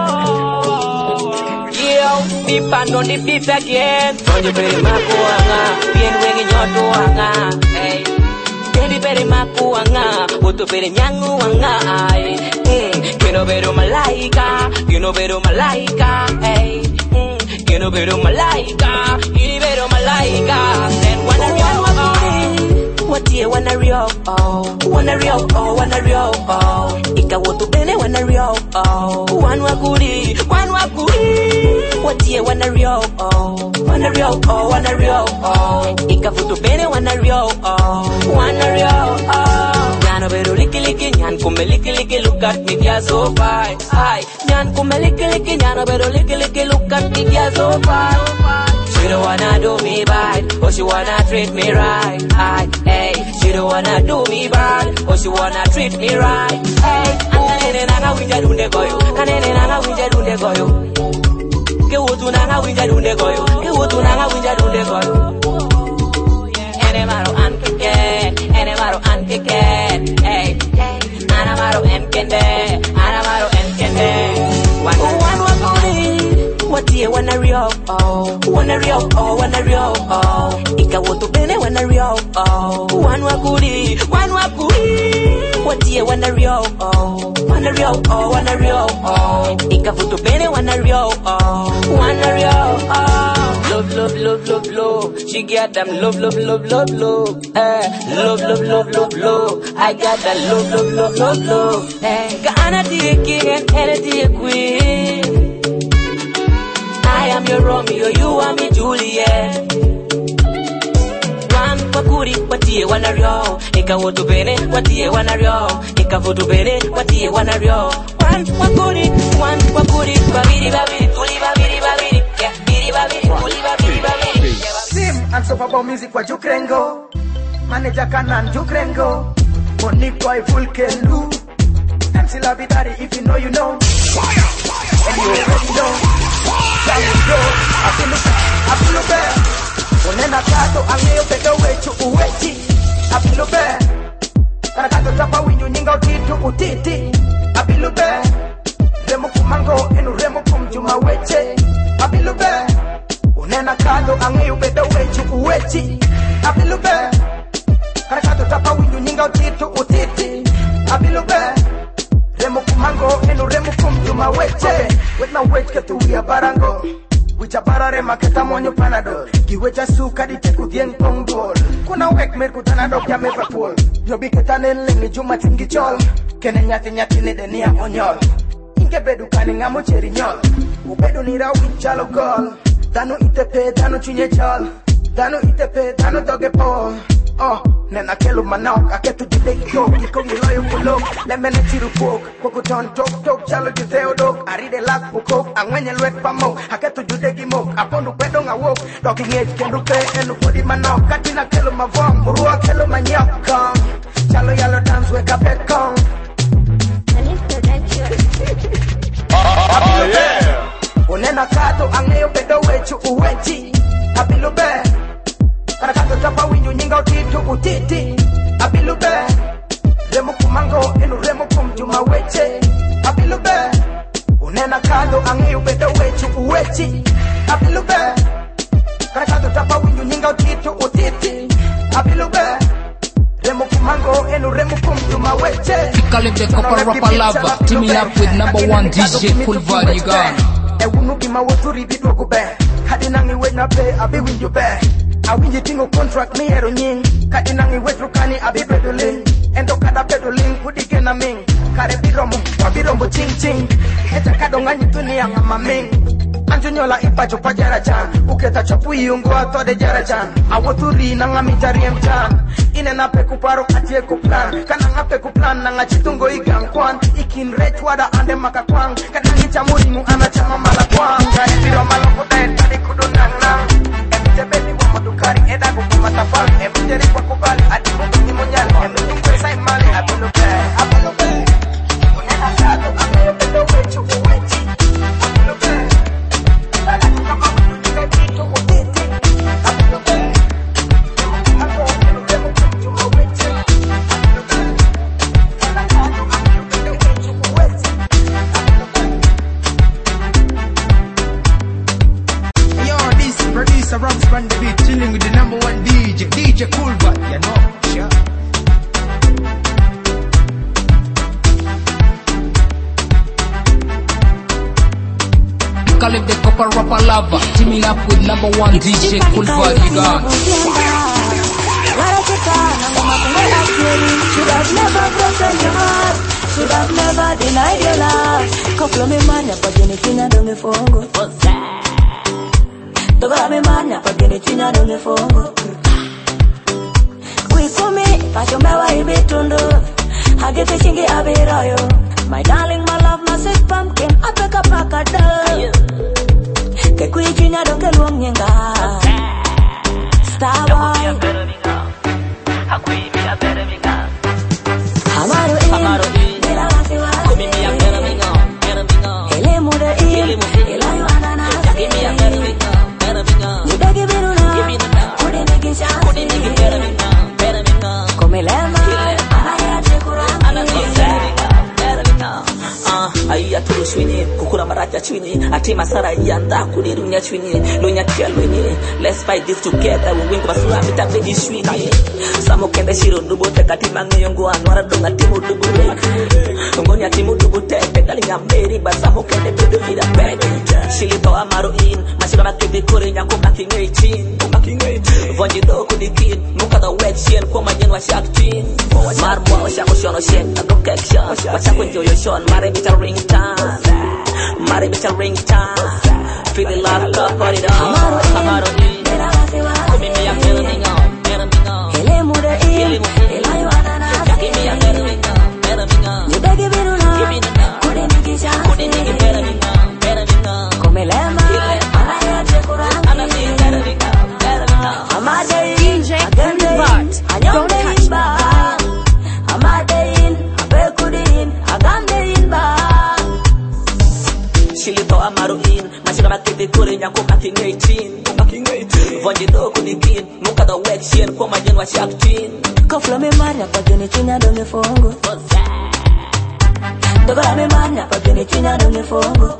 Yeah, beef and on the beef again Tonye peri makuanga Bien wengi nyoto wanga Hey Kendi peri makuanga Utu peri nyangu wanga Ay mm. Kino beru malaika Kino beru malaika Hey mm. Kino beru malaika Kino beru malaika Then wanna rio oh What you wanna rio oh Wanna rio oh Wanna rio oh Ika wotu bene wanna rio oh One wakuri One wakuri What you wanna rio oh Wanna rio oh Wanna rio oh Ika futu bene wanna rio oh Wanna rio oh Nyano beru liki liki Nyan kume liki liki Look at me dia so fine Ay Nyan kume liki liki Nyano beru liki liki Look at me dia so fine She don't wanna do me bad Or she wanna treat me right Ay, hey She don't wanna do me bad Or she wanna treat me right Hey Anganene nanga winja dunde goyo Anganene nanga winja dunde goyo ke wotu nanga winja dunde koyo ke wotu nanga winja dunde koyo ene maro ankeke ene maro ankeke hey ana maro enkende ana maro enkende one one one what do you wanna real oh wanna real oh wanna real oh ika wotu bene wanna real oh one wakuri one wakuri what do you wanna real oh wanna real oh wanna real oh ika wotu bene wanna real oh wanna real oh love love love love love she got them love love love love love eh love love love love love I got that love love love love love eh ga ana die king and ana die queen I am your Romeo, you are me Juliet. One wakuri, watie wana rio. Ika wotu bene, watie wana rio. Ika wotu bene, watie wana rio. One wakuri, one wakuri. Babidi babidi, tuli babidi babidi. Yeah, bidi babidi, tuli babidi babidi. Sim and Super Music kwa Jukrengo. Manager Kanan Jukrengo. Monique boy full kelu. M C Labidari, if you know you know. Fire, fire, fire. And you already know. Go, apilupe, apilupe. Unena kato angeo pedo wechu uwechi. Apilupe. Karakato tapa winyu nyinga utitu utiti. Apilupe. Remo kumango enu remo kumjuma weche. Apilupe. Unena kato angeo pedo wechu uwechi. Apilupe. Karakato tapa winyu nyinga utitu utiti. Apilupe. Remo kumango enu remo kumjuma weche. With my weight get to we a barango. Wicha parare maketa monyo panado. Kiwecha suka di teku dien pongol. Kuna wek mer kutanado kya me papol. Yobi ketane lengi juma tingi chol. Kene nyati nyati ne denia onyol. Inge bedu kani ngamo cheri nyol. Ubedu nira wichalo gol. Dano itepe dano chinye chol. Dano itepe dano doge pol. Oh, nena kelu manok, aketu jide ito, kiko ngiloyo kulok, lemene tiru pok, koko ton tok tok, chalo jizeo dok, aride lak pukok, angwenye luet pamok, aketu jude gimok, apondu pedo nga wok, doki ngej kendu pe, enu podi manok, katina kelu mavong, murua kelu manyok kong, chalo yalo dance weka pet kong. Oh yeah! Unena kato angeo pedo wechu uwechi, apilube. Karakato tapa winyu nyinga utitu utiti. Abilube. Remo kumango enu remo kumjuma weche. Abilube. Unena kado angi ubedo wechu uwechi. Abilube. Karakato tapa winyu nyinga utitu utiti. Abilube. Remo kumango enu remo kumjuma weche. Kalibde Copper Rapper Lava, teaming up with number one D J Cool Value Gun. Ewunu kima woturi bidu gube. Hadi nangi wena pe abi winyu be. I win you tingo contract me hero nying. Kadi nangi wetru kani abi pedoling. Endo kada pedoling kudi kena ming. Kare biromo, wabirombo ching ching. Echa kado ngani dunia ngama ming. Anjunyola ipacho pa jarajan. Uketa chapu iungo ato de jarajan. Awoturi nanga mitari mchan. Ine na peku paro atie kuplan. Kana nga peku plan nanga chitungo igang kwan. Ikin rech wada ande makakwang. Kadangi chamuri mu ana chama malakwang. Kare biromo lokoten kadi kudu nang nang. Ebeli wamo dukari eda kukuma tafal. Ebeli kwa kubali adi mungini munyali. Ebeli kwesa imali abilupe, abilupe. Unena kato ame bedo wechu uwechi. Abilupe. Lala kukama winu nyinga kitu utiti. Abilupe. Ako elu kumjuma wechi. Abilupe. Lala kato ame bedo wechu uwechi. Yo, this producer Rocks Band the beat, chilling with the number one D J, D J Cool But, you know, sure. Kalibde Copper Rapper Lava, teaming up with number one D J Cool Value Gun. Should have never broken your heart. Should have never denied your love. Couple me man, ya pagini china do me fongo. Toga me man, ya pagini china do me fongo. Quick for me, passion mewa ibitundo. Hagete chingi abiroyo. My darling, my love, my sweet pumpkin. Apeka paka do. Ke kui china do ke luong nyenga. Star boy. Amaro in, ela wasiwa. Kumi mi am better me go, better me go. Ele muda in, ela yo ananas. swini kukura maracha chwini atima sara yanda kudirunya chwini lunya kia lwini let's fight this together we win kwa sura mita bedi swini samo kende shiro dubo te katima ngeyongo anwara donga timu dubo ngonya timu dubo te pedali ngameri basamo kende bedo ida bedi shilito amaro in mashira makebe kore nyako making eighteen making eighteen vonji do kudikin muka da wet shen kwa majen wa shark tin marmo wa shako shono shen na go kekshan wa shako njoyo shon mare bita ring time mare bita ring time feel the love cup put it on amaro in kumi mi ya mero mingo mero mingo ele mure in ele ayo anana yaki mi ya mero mingo mero mingo nibegi biruna kudi nikisha kudi niki mero mingo mero mingo come lema anaya chekura anasi mero mingo mero mingo amade D J Coolbert don't touch me amade in abekudi in agamde in ba shilito amaro in mashira makebe kore nyako making eighteen making eighteen vonji do kudikin muka da wet shen kwa majen wa shark tin kofla me manya kwa jeni chinya do me fongo dogola me manya kwa jeni chinya do me fongo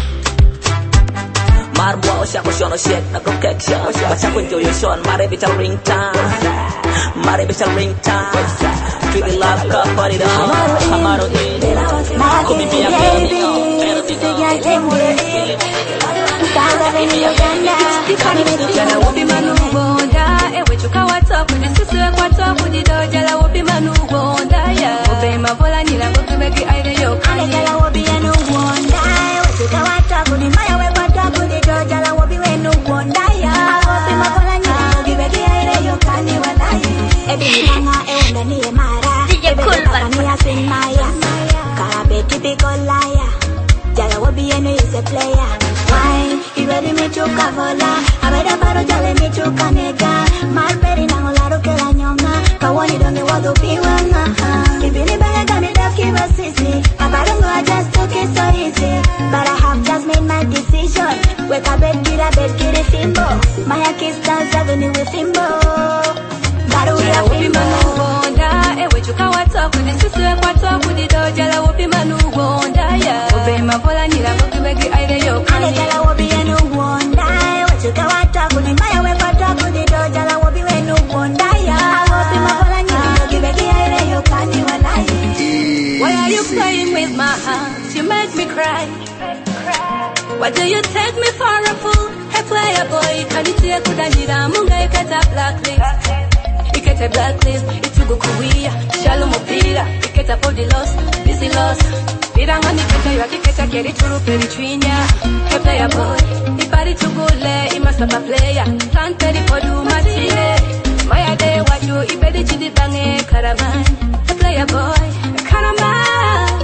marmo wa shako shono shek na go kekshan wa shako njoyo shon mare bita ring time mare bita ring time feel the love cup put it on amaro in kumi mi ya mero mingo mero mingo Jala wobi manu wonda, ewe chuka watoku Nisisue kwa toku dido, jala wobi manu wonda ya Obe mabola nila ngokubegi aire yokani Jala wobi yanu wonda, ewe chuka watoku Nimaya we kwa toku dido, jala wobi wenu wonda ya Obe mabola nila ngokubegi aire yokani walayi Ebi nilanga ewe ndani ye mara D J Coolbert Kani ya sinmaya Karabe typical liar Jala wobi yenu is a player Why? You ready me to kavola Abeda paro jale me to kanega Marperi na ngolaro ke la nyonga Kawani donge wado piwanga Kibini bele gani def kiva sisi Kabarungo I just took it so easy But I have just made my decision Wake up bed kira bed kiri fimbo Maya kiss dance avenue with fimbo Baru ya fimbo Wonda ewe chuka watoku Nisisue kwa toku dido Jala wopi manu wonda ya Obe mabola nila ngokubegi aire yokani Jala wobi yenu wonda Ewe chuka watoku Nimaya we kwa toku dido Jala wobi wenu wonda ya Wobi mabola nila ngokubegi aire yokani walayi Why are you playing with my heart? You make me cry Why do you take me for a fool? Hey player boy Kanitie kudanjira Munga iketa blacklist Iketa blacklist Itugo kuwia Shalo mopira Iketa podi lost Busy lost Iranga niketa yu akiketa Keri turu peri chwinya Hey player boy Ipari tugule Imasapa player Plan peri podu matile Maya de waju Ibedi chidi bange Karaman Hey player boy Karaman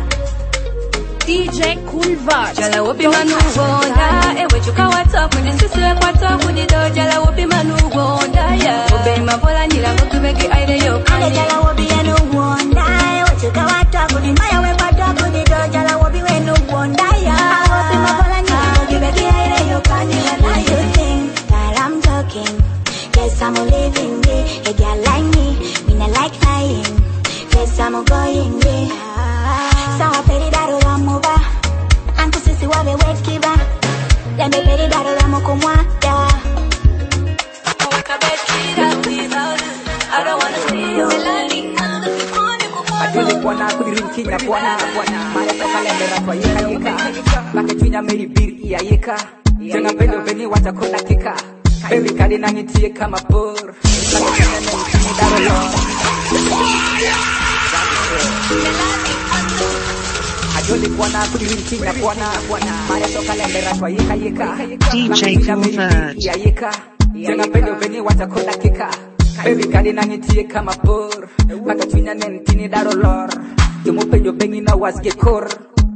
D J Coolbert Jala wobi manu wonda Ewe chuka watoku Nisisue kwa toku dido Jala wobi manu wonda ya Obe mabola nila ngokubegi aire yokani Jala wobi yenu wonda Ewe chuka watoku Nimaya we kwa toku dido Jala wobi wenu wonda ya Obe mabola nila ngokubegi aire yokani Why you think that I'm talking Guess I'm living me A girl like me Me not like lying Guess I'm going me Sawa peri daro la moba Anku sisi wabe wet kiba Lembe peri daro la moko mwada Waka bed kira without it I don't wanna see you Melani Adili kwana kudirin kinya kwana Maya toka lembe ratwa yeka yeka Bake chwinya meri bir iya yeka Jenga pendo beni watakona kika Baby kadi nangitie kama pur Lagi chwinya neni kini daro lo Ajoli kwana kudirin kinya kwana Maya toka lembe ratwa yeka yeka D J Coolbert iya yeka Jenga pendo beni watakona kika Baby kadi nangitie kama pur Bake chwinya neni kini daro lor Jumu penyo bengi na wasge kor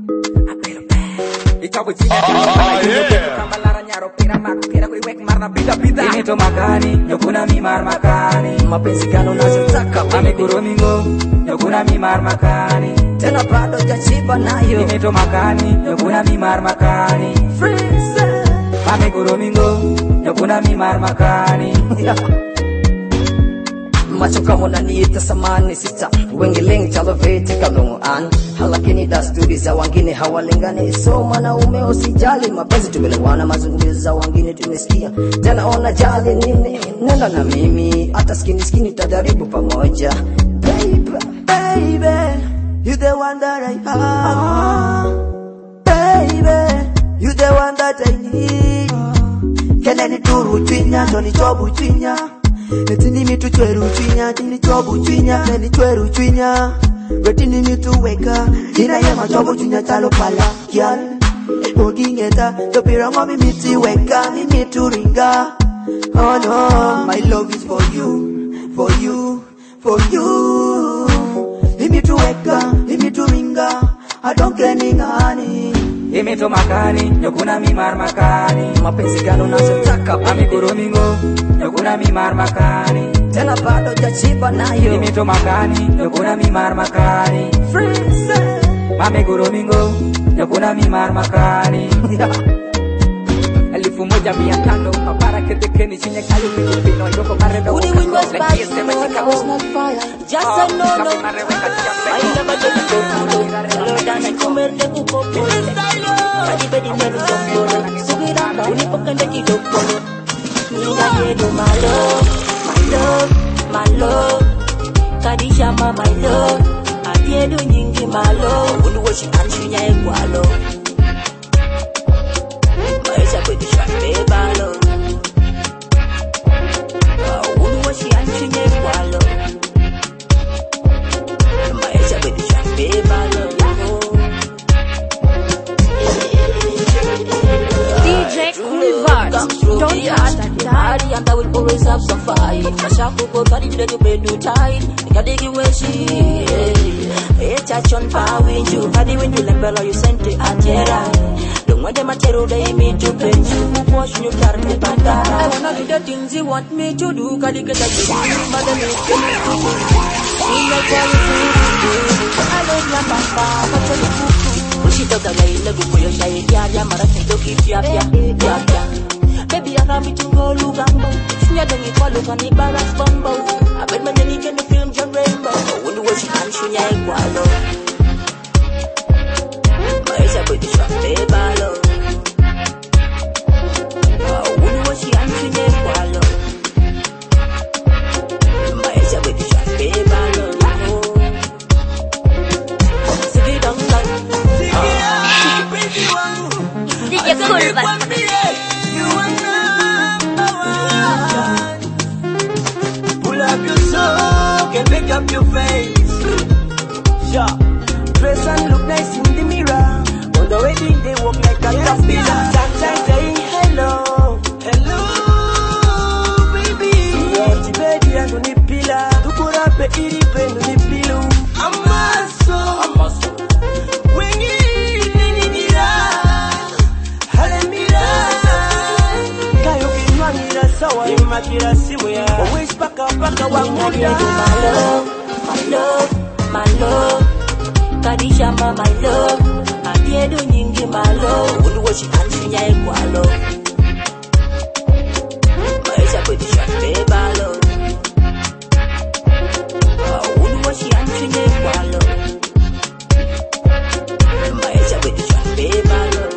Ikabu china kama lara nyaro pira mak pira koi wek marna bida bida Ini to makani nyokuna mi mar makani Mapenzi kano nazotaka Mame kuromingo nyokuna mi mar makani Tena prado jachiba nayo Ini to makani nyokuna mi mar makani Freeze Mame kuromingo nyokuna mi mar makani macho kama unaniita samani sita wengeleng chaloveti kalungu an halakini dasturi za wengine hawalingani so mwanaume usijali mapenzi tumelewana mazungumzo za wengine tumesikia tena ona jali nini nenda na mimi hata skini skini tajaribu pamoja baby baby you the one that I have baby you the one that I need keneni turu twinya ndoni chobu twinya etini mitu chweru twinya tini chobu twinya neni chweru twinya retini mitu weka ina yema chobu twinya talo pala gyal ogingeta topira ngami miti weka mi mitu ringa oh no my love is for you for you for you imitu weka imitu ringa adonke ningani Imito makani, nyokuna mimar makani mapenzi gano nasotaka amiguru mingo nyokuna mimar makani tena bado jachiba nayo imito makani, nyokuna mimar makani friends amiguru mingo nyokuna mimar makani Alifu moja mia tano mapara ketekeni chinye kalu kipino yoko marebe Udi wind was bad, no, I was not fire Just a no, no I never get to go Lord, I come here to go Kadi bedi neru sokoro Subiramba, unipokende kidokoro Nina yedo my love, my love, my love Kadi shama my love Adiedo nyingi my love Ulu washi anshunya ekwalo Maisha kwetu shakbe balo Ulu washi anshunya ekwalo Maisha kwetu shakbe balo D J Kulvat, don't touch that daddy, and I will always have some fight. Mashaku go carry the bed too tight. Got the way she, hey, touch on power with you. Body when you like Bella, you sent it at Jera. Don't want them a tell they mean to bend you. Wash you carry the panda. I wanna do the things you want me to do. Cause you get a good mother make them do. You know what you do. I love your papa, but you're cuckoo. Ushitoka gaile gukuyo shaye ya mara kendo kipya pya pya pya baby arami tungo lugambo sinya dongi kwa luka ni baras bombo abed manye ni kendo film John Rainbow wundu washi anshunya ekwalo maisha kwetu shakbe balo wundu washi anshunya ekwalo maisha kwetu shakbe balo sigi dong dong D J Kulvat Pull up your soul, can make up your face. Yeah, dress and look nice in the mirror. On the wedding they walk like a caterpillar. Sometimes saying hello, hello, baby. Want the baby and on the pillar. To put up a itty pen on the pillow. I'm muscle, I'm muscle. When you sawa imakira simu ya always paka paka wangu ya my love my love my love kadisha ma my love adiedo nyingi my love ulu washi anshunya ekwalo maisha kwetu shakbe balo ulu washi anshunya ekwalo maisha kwetu shakbe balo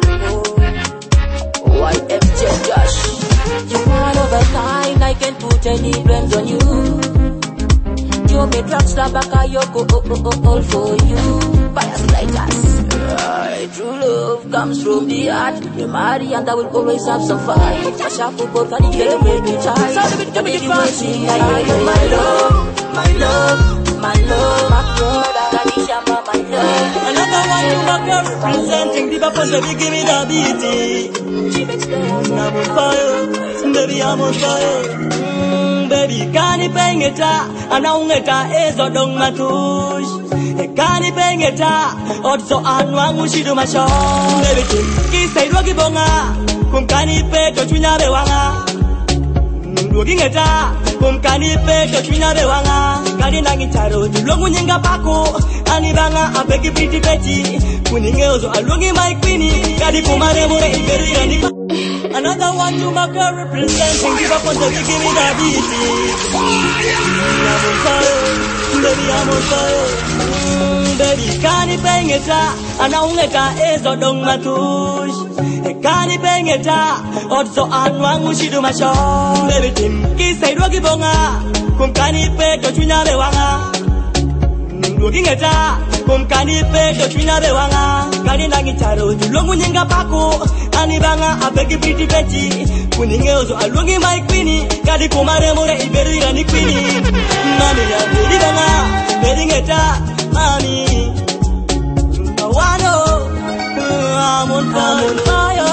Y F J Josh you one of a kind, I can't put any blames on you. You me drugs, tabaka, yoko, oh, oh, oh, all for you. Bias like us. Right, true love comes from the heart. You marry and I will always have some fight. I shall go both and you get me tight. So let me tell me the first thing I know. My love, my love, my love, my brother, Kanisha, my love. Another one to my girl representing the purpose that you give me the beating. I'm on fire, baby, I'm on fire. Mm, baby, kani pengeta, anaungeta ezo dong matush. Kani pengeta, otso anwangu shidu masho. Baby, kisai rogi bonga, kumkani peto chunya bewanga. Rogi ngeta, kumkani peto chunya bewanga. Kani nangi charo, tulongu nyenga pako. Ani banga, abegi piti peti. Kuninge ozo alungi my queenie. Kadi kumare mure iberi rani. Another one you make her represent and give up on the give me that beat. I'm on fire, baby, I'm on fire. Mm, baby, kani pengeta, anaungeka ezo dong matush. Kani pengeta, otso anwangu shidu masho. Baby tim, kisa idwa kibonga, kumkani peto chunya bewanga. Looking at her, come can it pay the Trina Bewanga, Kanina Taro, the Longuninga Paco, Anibanga, a beggy pretty Betty, winning also a looking my queenie, Kadikuma Remore, Iberi and the queenie. Mammy, I'm bedding at her, Mammy. Wano, I'm on fire,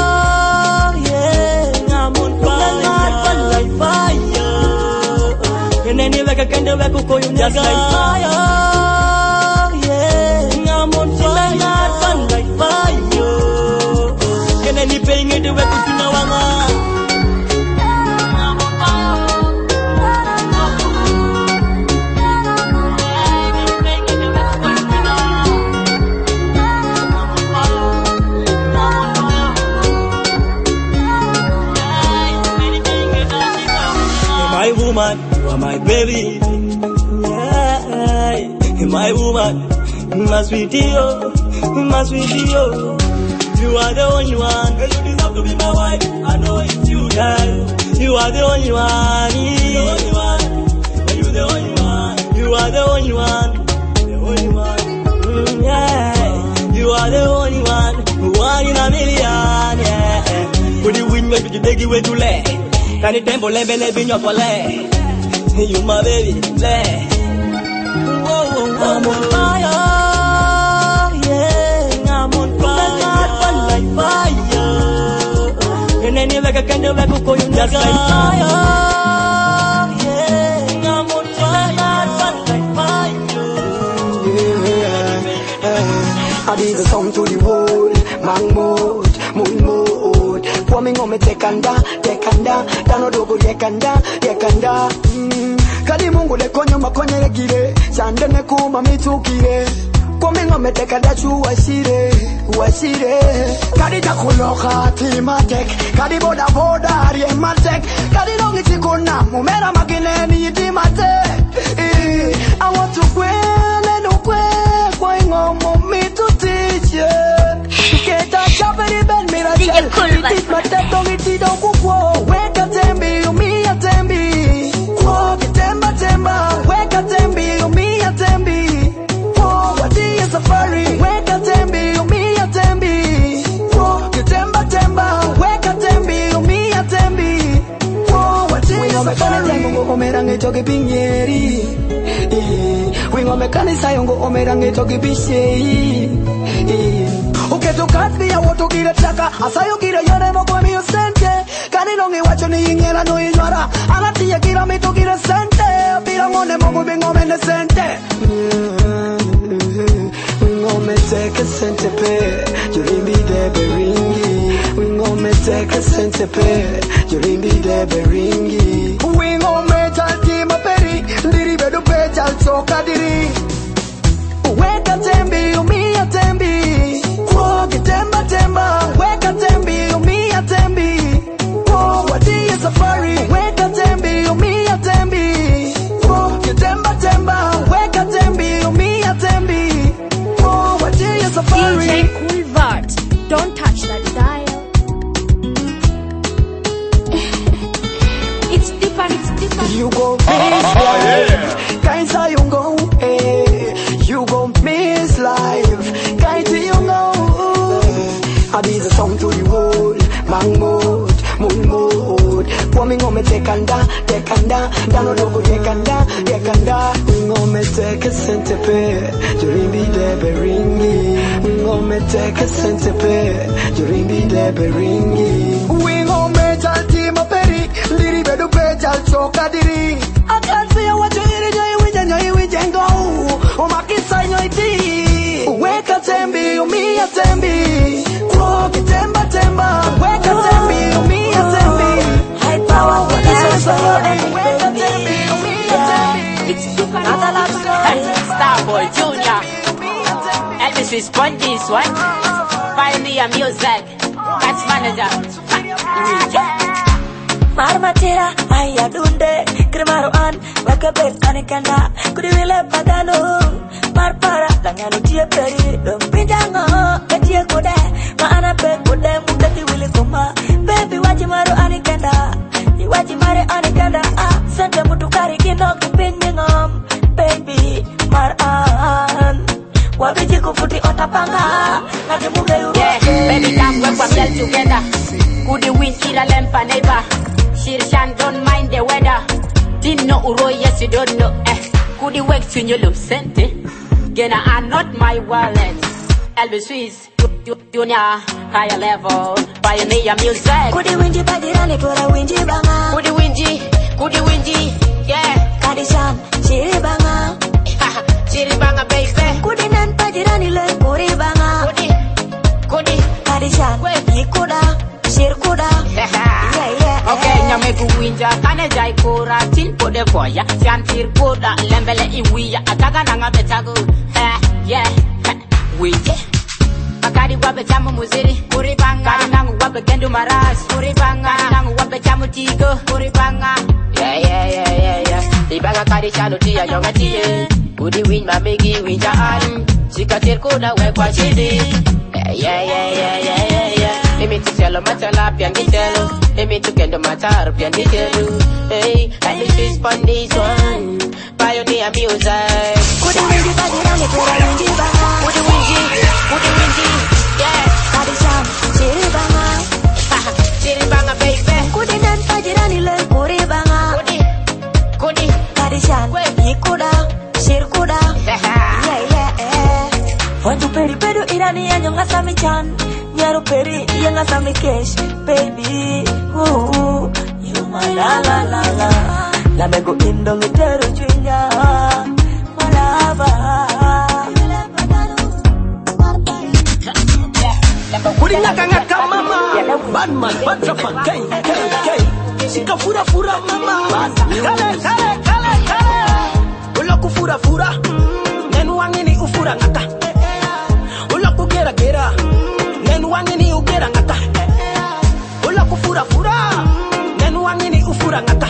yeah, I'm on fire, like fire. And then you like a candle back of you, just like fire. Paying it the way to know my woman, you are my baby. Yeah, my woman, my sweetie, my sweetie. You are the only one, girl, you deserve to be my wife. I know it's you, girl. You are the only one, the only one. You the only one. You are the only one, the only one. Mm, yeah. You are the only one, one in a million. Yeah. Could you win me? Could you take it way to lay? Can you temple let me let me your lay? You my baby, lay. Whoa, whoa, whoa, I'm on fire. And then you like a candle like a coin, just like fire. Yeah, I'm on fire, like fire. Yeah, I did a song to the world, man mode, moon mode. Forming on me tekanda, tekanda, dano dogo tekanda, tekanda. Kali mungu le konyo makonye le gire, sande ne kuma mitukire. Coming on me take a dachu wasire, wasire. Kadi da kuloka timatek, kadi boda boda riematek, kadi longi tikuna mumera magine ni timate. I want to win and no way, going on me to teach you. Get a chopper ben mira, teach my tech on it, don't go. Wake a tembi, me a tembi. Walk a temba temba, wake a tembi, me a tembi. Safari, weka tembi, umi ya tembi. Wo, kitemba temba, weka tembi, umi ya tembi. Wo, wati safari. Wingo omerange toki pinyeri. Wingo mekani sayongo omerange toki pinyeri. Uke tukati ya woto gira chaka, asayo gira yone mo kwa miyo sente. Kani nongi wacho ni ingera no inyora. Anati ya gira mito gira sente. Pira ngone mo bingo mene sente. We gon' take a centipede, you ring me there, beringi. We gon' take a centipede, you ring me there, beringi. We gon' make a team of berry, diri bedu pechal soka diri. Weka tembi, umi ya tembi. Walk temba temba, weka tembi, umi ya tembi. Walk wati ya safari, weka tembi, umi ya tembi. Walk temba temba, weka tembi, umi ya tembi. D J Cool Vart, don't touch that dial. It's different, it's different. You go miss life, guys, I you go. Hey, you go miss life, guys, you go. I did a song to the world, man mode, moon mode. Forming on me tekanda, tekanda, dano dogo tekanda, tekanda. We gon' me take a centipede, you ring me there, beringi. We gon' me take a centipede, you ring me there, beringi. We gon' me tell team a peri, liri bedu pechal choka diri. I can't see what you hear, you we jen, you we jen go. Oh my kids, I know it. Weka tembi, umi ya tembi. Walk temba temba, weka tembi, umi ya tembi. High power, what is so weka tembi, umi ya tembi. It's another love story. Starboy Junior, Elvis with Spongy, what? Pioneer Music, Catch Manager. Marmatira, aya dunde, kremaro an, wakabet anikanda, kudiwile padano, marpara, langano tia peri, dumpinjango, katia kode, maana pe kode, mukati wile koma, baby wachi maro anikanda, iwachi mare anikanda, ah, sente mutukari kinok dupinyingom, baby, mar an, wabiji kufuti otapanga, nage muge uru. Yeah, baby, come work well together, kudi win kila lempa neighbor. Shirshan don't mind the weather. Didn't know Uro, yes you don't know. Eh, could you work to your loop sente? Gena are not my wallet. Elvis Swiss, Junior, higher level. Pioneer music. Could you windy Padirani for a windy banga? Could you windy? Could you windy? Yeah. Kadishan, Chiri banga. Chiri banga, baby. Could you nan Padirani le Kuri banga? Could you? Could you? Kadishan, Yikuda, Shirkuda. Yeah, yeah. Okay, nyame kuwinja kane jai kora tin pode boya chantir koda lembele iwiya akaga nanga betago ha yeah wije akadi wabe chamu muziri kuri banga kadi nangu wabe kendo maras kuri banga kadi nangu wabe chamu tigo kuri banga yeah yeah yeah yeah yeah ibaga kadi chano tia yonga tie udi win mamegi winja an sikatir koda we kwa chidi yeah yeah yeah yeah yeah yeah let me to tell my tell pian tell let me to kendo matar pian tell hey and this is fun this one pioneer music could you win the Padirani for a windy banga? Could you win could you win yeah Kadishan Chiri banga Chiri banga baby could you nan Padirani le Kuri banga could you could you Kadishan Yikuda Shirkuda yeah yeah yeah Wantu peri peru irani yanyo ngasami chan Nyaru peri yang ngasami cash baby ooh you my la la la la la mego indo ngiteru juinya malava Kuri ngaka ngaka mama bad man bad rapper kay kay kay sika fura fura mama kale kale kale kale ulo kufura fura nenu wangini ufura ngaka ulo kugera gera nenu wangini ugera ngaka ulo kufura fura nenu wangini ufura ngaka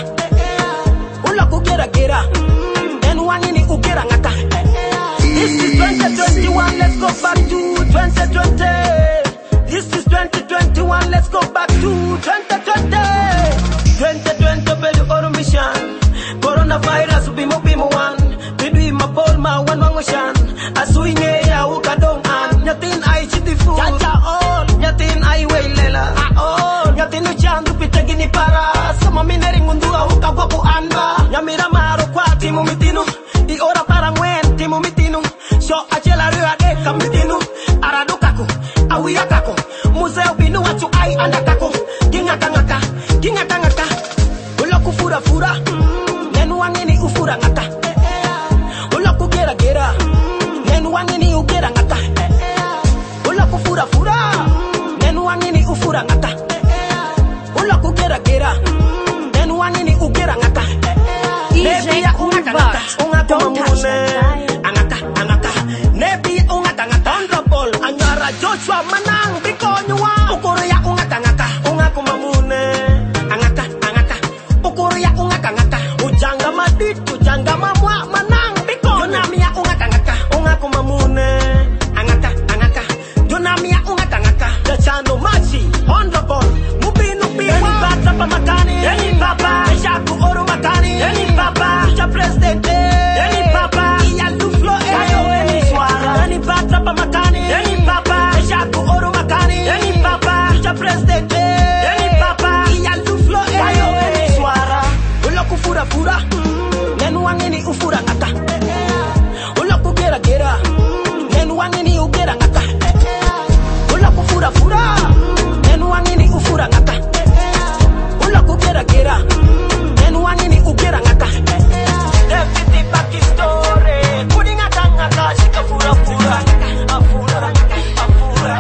ulo kugera gera nenu wangini ugera ngaka. This is twenty twenty-one, let's go back to twenty twenty. This is twenty twenty-one, let's go back to twenty twenty. twenty twenty, bedu orumishan. Coronavirus bimo bimo one. Bidu ma bol ma one wangoshan. Asuinye ya ukadong an. Nyatin ay chitifu. Chacha all. Nyatin ay weilela. All. Nyatin uchandu pitagini para. Sama minering undua ukagwapu anda. Nyamira maro kwa timu mitinu. Di ora parang wen timu mitinu. So achela ria de kamitinu. Aradukaku. Awiyakako. Museo binu wachu ai andakako. Gingaka ngaka. Gingaka ngaka. Uloku fura fura. Nenu wangini ufura ngaka. Uloku gera gera. Nenu wangini ugera ngaka. Uloku fura fura. Nenu wangini ufura ngaka. Uloku gera gera. Nenu wangini ugera ngaka. Nebi ya ungaka ngaka. Ungaka mamune. Angaka angaka. Nebi ya ungaka ngaka. Honorable Anyara Joshua Manang. Bikonywa. Ukoro ya ungaka ngaka. Ungaka mamune. Angaka angaka. Ukoro ya ungaka ngaka. Ujanga madit. Ujanga mamwa manang. Biko. Yonami ya ungaka ngaka. Ungaka mamune. Angaka angaka. Yonami ya ungaka ngaka. Dachano machi. Honorable. Mubinu biwa. Yeni bata pa makani. Yeni papa. Shaku oro makani. Yeni papa. Tuja presidente. Yeni papa. Iya luflo e. Kayo eni swara. Yeni bata pa makani. Yeni papa. Shaku oro makani. Yeni papa. Tuja presidente. Yeni papa. Iya luflo e. Kayo eni swara. Ulo kufura fura. Nenu wangini ufura ngaka. Ulo kugera gera. Nenu wangini ugera ngaka. Ulo kufura fura. Nenu wangini ufura ngaka. Ulo kugera gera. Nenu wangini ugera ngaka. Everything back is story. Kudi ngaka ngaka. Shika fura fura. Afura. Afura.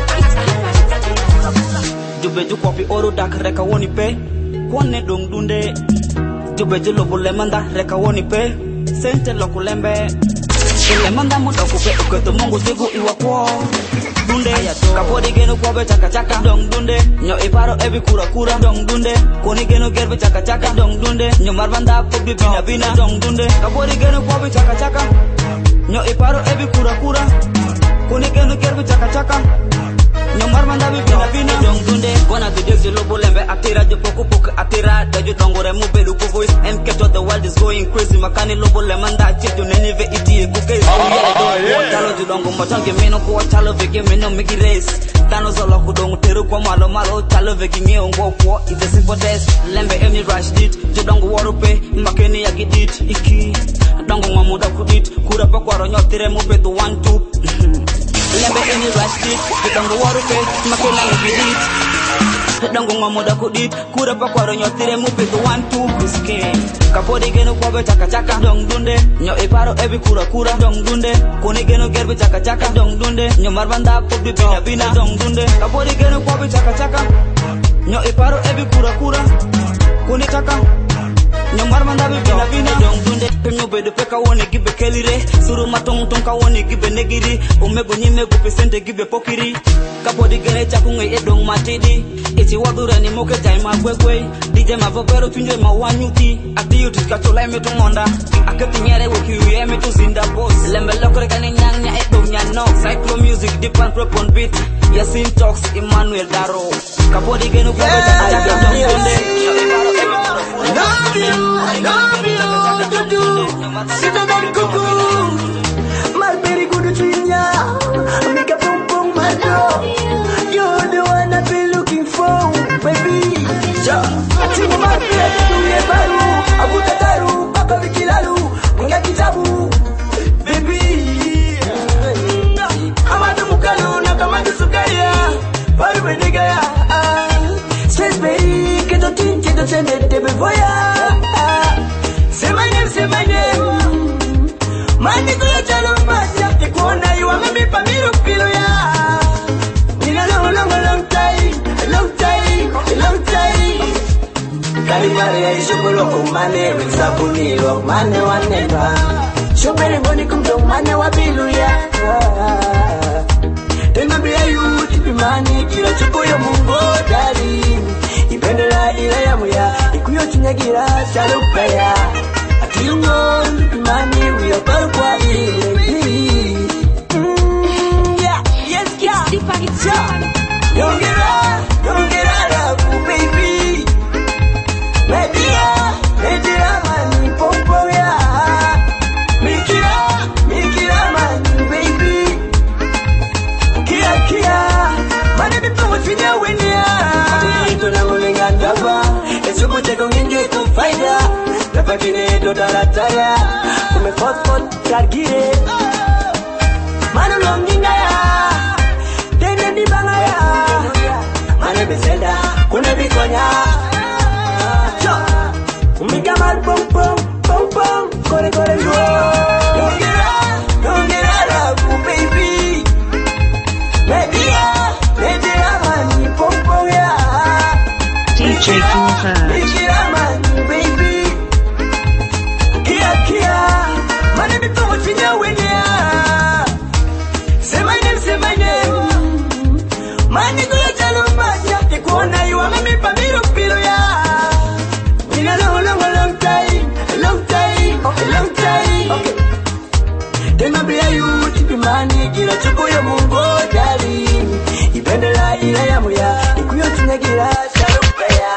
Jube ju kopi oro dak reka woni pe. Kone dong dunde. Jube ju lobo lemanda reka woni pe. Sente loku lembe. Ele manda muda kupe uketo mungu siku iwakwo Dunde Kapodi geno kwabe chaka chaka Dong dunde Nyo iparo ebi kura kura Dong dunde Koni geno gerbe chaka chaka Dong dunde Nyo marbanda kubi bina bina Dong dunde Kapodi geno kwabe chaka chaka Nyo iparo ebi kura kura Koni geno gerbe chaka chaka Nyo marbanda bina bina Dong dunde Gona de desi lobo lembe atira Je poku poku atira Deju tongore mube luku voice M K to the world is going crazy Makani lobo lemanda Chitu nenive iti kuke Chalo judongo motange meno kuwa chalo vege meno migi race Tano zolo kudongo teru kwa malo malo Chalo vege nye ungo kuwa it's a simple test Lembe emi rush dit Judongo warupe makeni ya gidit Iki Dongo ngamuda kudit Kura pa kwa ronyo tire mupe to one two Lembe emi rush dit Judongo warupe makeni ya gidit Dongo ngamuda kudit Kura pa kwa ronyo tire mupe to one two Kuske Kapodi geno kwabe chaka chaka Dong dunde Nyo iparo ebi kura kura Dong dunde Koni geno gerbe chaka chaka Dong dunde Nyo marbanda kubi bina bina Dong dunde Kapodi geno kwabe chaka chaka Nyo iparo ebi kura kura Koni chaka Nyo marbanda bina bina Dong dunde Pemyo bedo peka woni gibe kelire Suru matong tong ka woni gibe negiri Umego nyime gupe sente gibe pokiri Kapodi gene chakunge edong matidi Iti wadura ni moke jaima kwekwe D J mavopero tunje mawanyuti Ati yuti kachola eme tungonda Aketi nyere wiki eme tuzinda boss Lembe lokore kani nyanya edong nyano Cyclo music deep and prep on beat Yasin Talks Emmanuel Daro Kapodi geno kwa beja chaka dong dunde Love you, love you, do do Sita dan kuku Malberi kudu twinya Mika pum pum mado You're the one I've been looking for, baby. Yeah. Atimu mapia tuye baru, abuta taru, baka vikilalu, kunga kitabu, baby. Amadu mukalo na kamadu sukaria, baru benigaya. Says baby, keto tin, keto tende, tebe voya. Say my name, say my name. Mani kuya chalo masia, tekuona iwa mimi pamiru pilo ya. Long, long, long time, long time, long time. Kalibari ya shukuru kumane, wisabuni lo mane waneba. Shubere ngoni kumdo mane wabilu ya. Tena biya yu tipimani, kila chuko ya mungo dari. Ipendela ila ya muya, ikuyo chinyagira shalupaya. Atiyungo tipimani, wiyo kwa ili. Yeah, yes, yeah, it's yeah. Don't get out, don't get out of me, baby. Media, media, money, pompo, yeah. Make it up, make it up, money, baby. Kia, kia, money, the power to the winner. Ito na muling andaba, esu kute kong inge kong faida. Napakine do darataya, kume fot fot kargire. Manu longinga ya, dene di bangaya. Mane beseda, kuna bikonya. Cho, umiga mal pom pom, pom pom, kore kore yo. Don't get out, don't get out of me, baby. Media, media mani pom pom ya. D J Coolbird. Media mani baby. Kia kia, mane bitomo chinya wenya. Say my name, say my name. Mani kuya chalo masia, tekuona iwa mimi pamiru pilo ya. Been a long, long, long time, long time, long time. Okay. Tena biya yu tipimani, kila chuko ya mungo dari. Ipendela ila ya muya, ikuyo chinyagira shalupaya.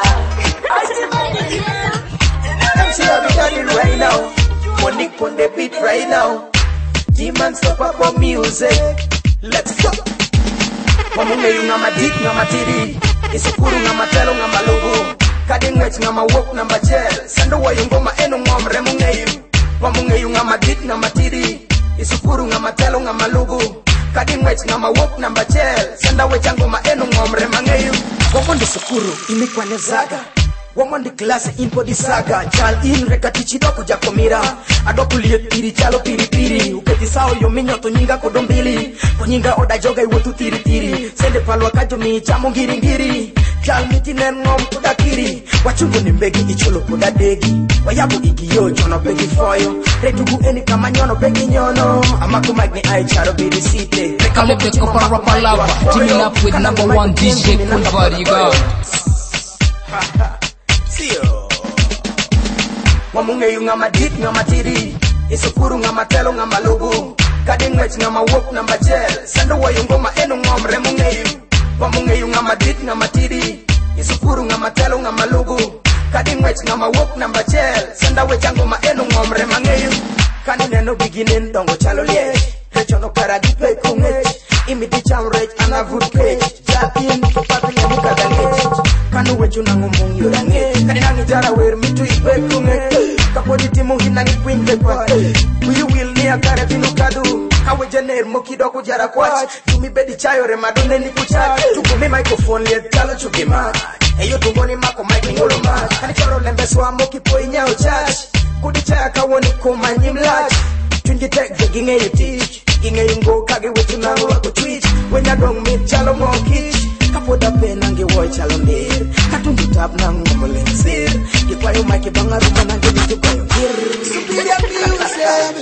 M C I'll be done right now. Monique on the beat right now. Demons up up on music. Let's go. Mamunge yu ngama dik ngama tiri. Isukuru ngama telo ngama lugu. Kadin wet ngama wok ngama chel. Sando wa yu ngoma enu ngomre munge yu. Mamunge yu ngama dik ngama tiri. Isukuru ngama telo ngama lugu. Kadin wet ngama wok ngama chel. Sando wa ngoma enu ngomre munge yu. Wamondi sukuru imikwa nezaga. Wamondi klase impo di saga. Chal in rekatichi doku jakomira. Adoku liet piri chalo piri piri. Uketi sao yo minyo to nyinga kodombili. Kunyinga oda joga iwotu tiri tiri. Sende palwa kajo mi chamo ngiri ngiri. Chal miti nen ngom kudakiri. Wachungu ni mbegi icholo kuda degi. Wayabu igi yo chono begi foyo. Retugu eni kama nyono begi nyono. Amaku magni ai charo bidi site. Kalebe kopa rapa lava. Teaming up with number one D J Kulva, you go. Sio. Wamunge yu ngama dit ngama tiri. Isukuru ngama telo ngama lugu. Kading wech ngama wok ngama jel. Sando wa yungoma enu ngomre munge yu. Wamunge yu ngama dit ngama tiri. Isukuru ngama telo ngama lugu. Kading wech ngama wok ngama jel. Sanda wecha ngoma enu ngomre mange yu. Kani neno biginin dongo chalo liye. Rechono karagi play kungech. Imiti cham rech anavut kech. Jatin papi ya muka dangech. Kanu wechu nangu mungi urangech. Kani nangi jara wer mitu ipe kungech. Kapodi timu hinangi queen pepa. We will near karabinu kadu. Kawe jener moki doku jara kwach. Tumi bedi chayo remadune ni kuchak. Tukumi microphone liet talo chukima. Eyo tungoni mako mic ngolo mat. Kani choro lembe swa moki po inyao chach. Kudi chaya kawoni kuma nyimlach. Tunji tek vegi nge teach. Inge ingo kage wetu nangu wako twitch. Wenya dong mit chalo mo kitch. Kapoda pe nange woy chalo nir. Katundu tap nangu ngomole nsir. Kikwayo maiki banga rumba nange vitu kwayo hir. Superior music.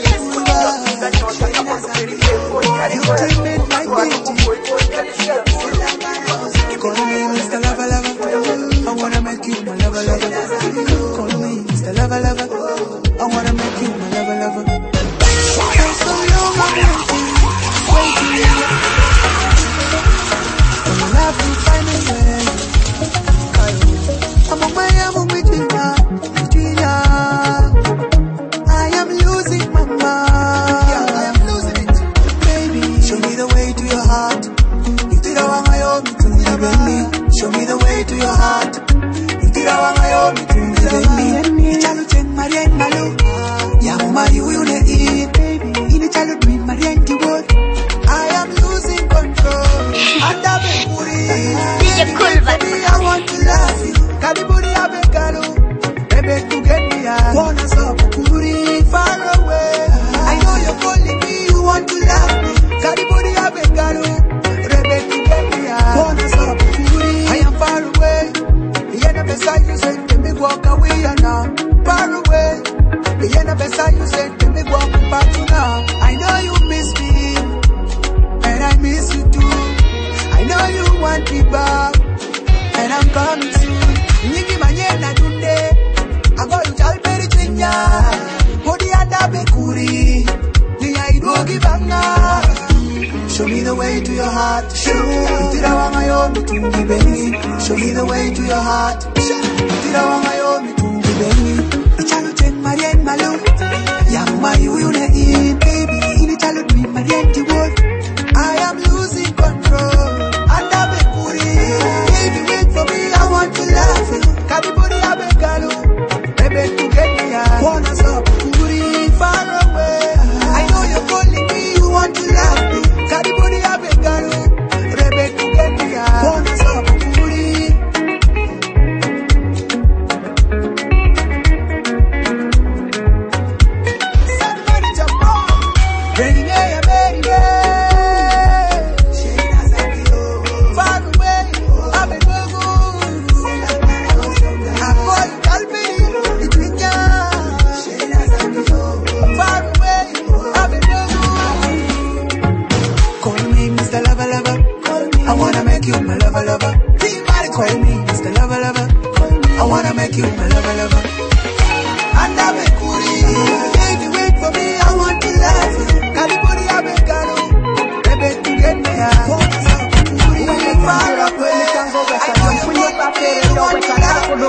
Call me Mister Lava Lava. I wanna make you my lover lover. Call me Mister Lava Lava. I wanna make you my lover lover. For so long I've been waiting, waiting. For your love to find me way. I'm on my I'm on between ya, between ya. I am losing my mind. Yeah, I am losing it. Baby, show me the way to your heart. You did I want my own to me. Show me the way to your heart. You did I want my own to me. You tell me to marry Malu. Yeah, mama, you will not eat, baby. You need to be married to what? I am losing control. And I'm a booty. I want to love you. Kadiburi abekalo. Baby, to get me out. Wanna stop booty far away. I know you're calling me. You want to love me. Kadiburi abekalo. Baby, to get me out. Wanna stop booty. I am far away. The end of the side you said, let me walk away now. Far away. The end of the side you said, let me walk back to now. I know you miss me, and I miss you too. I know you want me back, and I'm coming soon. Niki manyena dunde, ago you tell me the chinya. Hodi ada bekuri, ni aidogi banga. Show me the way to your heart. Show Itira wangayo mitungi bengi. Show me the way to your heart. Itira wangayo mitungi bengi. Ichalo chen marien malo. Yamma you will not eat, baby. Ini chalo dream marien ti world. I am losing control. Anda bekuri, baby wait for me. I want to love you. Kadiburi abekalo, baby to get me out. Wanna stop bekuri far away. I know you're calling me. You want to love me. Kadiburi abekalo, baby to get me out. Wanna stop bekuri. You my lover lover. Somebody call me Mister Lover Lover. I wanna make you my lover lover. And I'm a coolie. Baby wait for me. I want to love you. Kaliburi abekalo. Baby to get me out. Far away. I know you want me. You want to love me.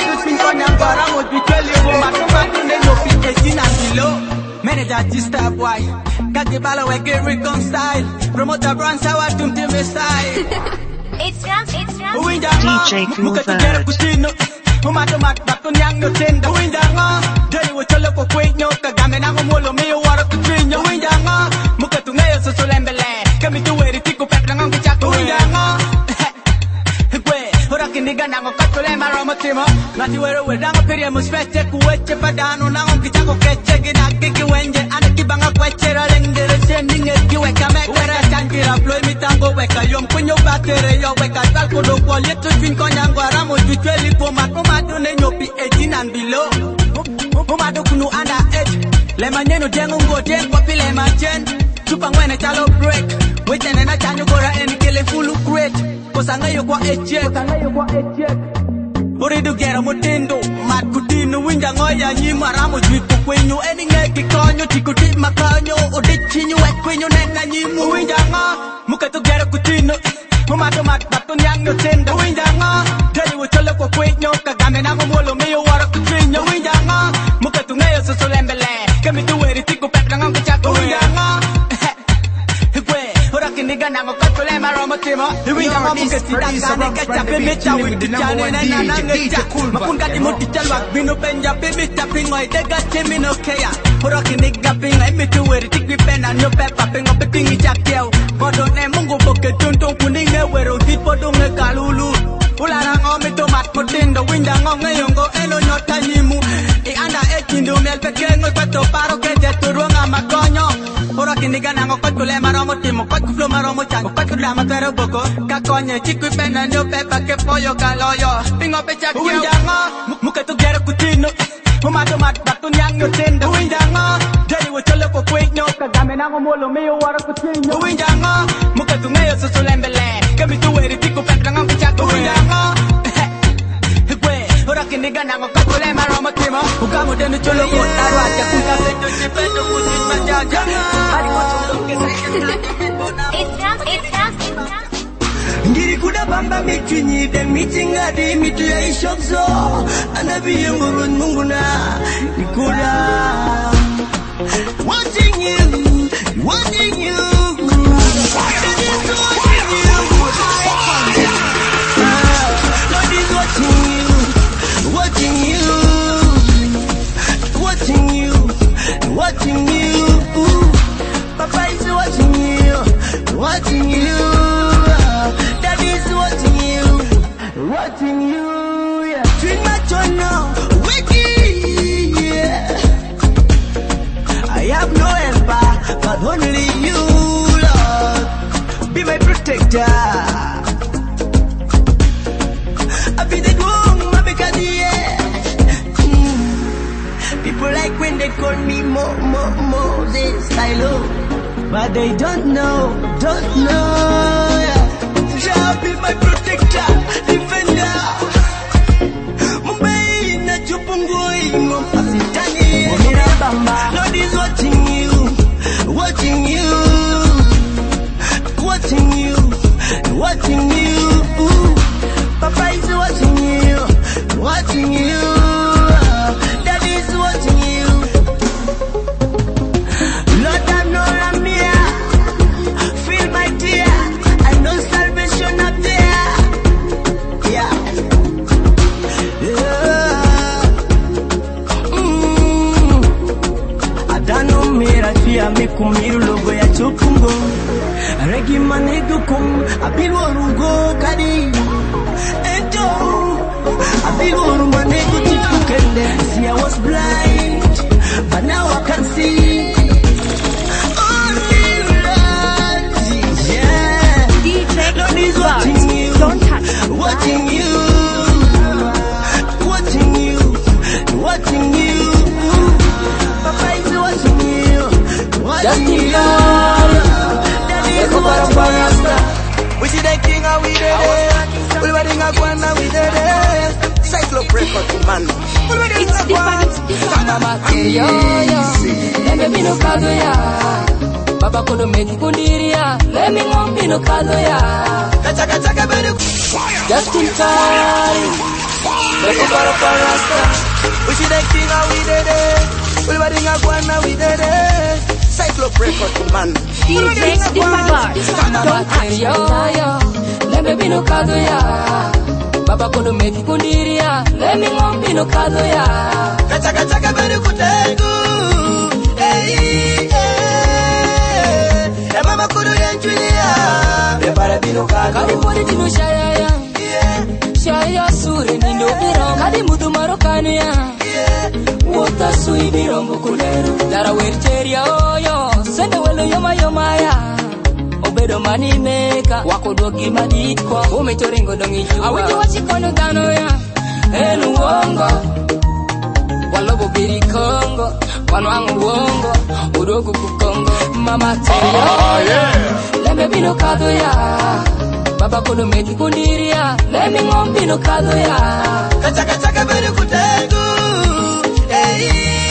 Manager just stop why. Got the ball away, get reconciled. Promoter brand sour to me style. It's Rams, it's Rams. D J Kulva. Umato mat bakon yang no tenda windanga. Dali wo cholo ko kwenyo kagame na ngomolo mi waro kutinyo windanga. Muka tungayo so solembele. Kami tuweri tiku petra ngang kuchako windanga. Kwe, ora kiniga nango katole maro motimo. Ngati wero wedanga peri muspete kuweche padano nango kichako keche gina kiki wenje ana kibanga kwechera lengere sending it kiwe kame wera changira flow mitango weka yom kunyo batere yo weka talko do kwalito twin konyangwa ramo twitweli po makoma dune and below. Umado kunu under edge. Le manyeno dengo ngo den papi le machen. Chupa ngwene chalo break. Wetene na chanyo gora eni kele fulu crate. Kosanga yo kwa ejek. Kosanga yo kwa ejek. Uridu gera mutindo. Mat kutino winja ngoya nyima ramo jwipo kwenyo. Eni ngeki konyo tikuti makanyo. Udichinyo wet kwenyo nena nyimu. Winja nga muketu gera kutino. Umado mat bato nyang yo tendo. Winja nga Deli wuchole kwa kwenyo. Kagame na ngomolo miyo wara kutrinyo. Winja nga muketu ngayo susulembele. Kami tuweri tiku pep na ngangu chako. Winja nga Nigga nango katole maromo timo Iwinga mamuke sidakane Kecha pimita witi chane Nena nangecha Mapunga di muti chalwa Binu penja pimita pingoy Dega chimi no kea Horoki nigga pingoy Mitu weri tikwi pena No pepa pingo Petingi chakiao Kodo ne mungu boke Tuntung kuninge wero Hit podunge kalulu Ulara ngomi tomat mutindo Winja ngonge yongo Eno nyota nyimu I anda echindo Miel pekengo Kweto paro keje Turuanga makonyo Horoki nigga nango katole maromo timo Kwat kuflo maromo chango Kwat kudla matero boko Kakonye chikwi pena nyo pepa ke pollo kaloyo Pingo pecha kyo Uwinjanga Muke tu gero kutino Umato mat batu nyang yo tendo Uwinjanga Deli wuchole kwa kwenyo Kagame nango molo miyo wara kutinyo Uwinjanga Muke tu ngayo susulembele Kami tu weri tiku pep langang pichako Uwinjanga Horoki nigga nango katole maromo timo Ukamu denu cholo kwa tarwaja Kuka sejo chipeto kutit majaja Hari mocho ke Ngiri kuda bamba mitwinyi den mitinga di mitu ya ishokzo Anabi yungurun munguna Nikuda Watching you, watching you That is watching you Lord is watching you, watching you Watching you, watching you Papa is watching you, watching you Watching you, yeah. Twin machono, wiki, yeah. I have no helper, but only you, Lord. Be my protector. I be the groom, I be the yeah. Mm. People like when they call me Mo, Mo, Moses, I love. But they don't know, don't know, yeah. Jah be my protector, defender. Mumbai na chupungui mopasitani. Lord is watching you, watching you, watching you, watching you. Papa is watching you, watching you. Daddy is watching you. Lord, I know I'm here. Feel my tear. I know salvation up there. Yeah. Yeah. Mm. Adano mira fia mi kumiru logo ya chupungo. Regi manigu kum abiru rugo kadi. Ento abiru manigu chikukende. See, I was blind, but now I can see. Lord is watching you, don't touch watching you, watching you, watching you. Papa is watching you, watching you. Daddy is watching you. We see the king and we did it. We were in a guana, we did it. Cyclop record, man. It's different. Mama, yo, yo. Let me know how to ya. Baba kono meki kundiria, let me ngombi no kazo ya. Kacha kacha kabedi just in time. Leko para parasta. We see the king and we did it. We were in a guana, we did it. Cyclop record, man. D J Different. Mama, yo yo. Let me no kazo ya. Baba kono meki kundiria, let me ngombi no kazo ya. Kacha kacha kabedi kutengu. Hey, hey. Mama kudu yanchulia. Prepara bino kado. Kadi mori dino shaya ya. Shaya sure nindo biro. Kadi mudu marokano ya. Wota sui biro mbukulero. Dara wercheria oyo. Sende welo yoma yoma ya. Obedo mani meka. Wako dogi maditko. Ume choringo dongi jua. Awiti wachikono dano ya. Enu wongo. walobo biri Congo, wanwangu wongo, udogo kukongo, mama teyo. Oh, yeah. Leme bino kado ya, baba kono meki kundiria, leme ngombi no kado ya. Kachaka chaka bere kutengu, eh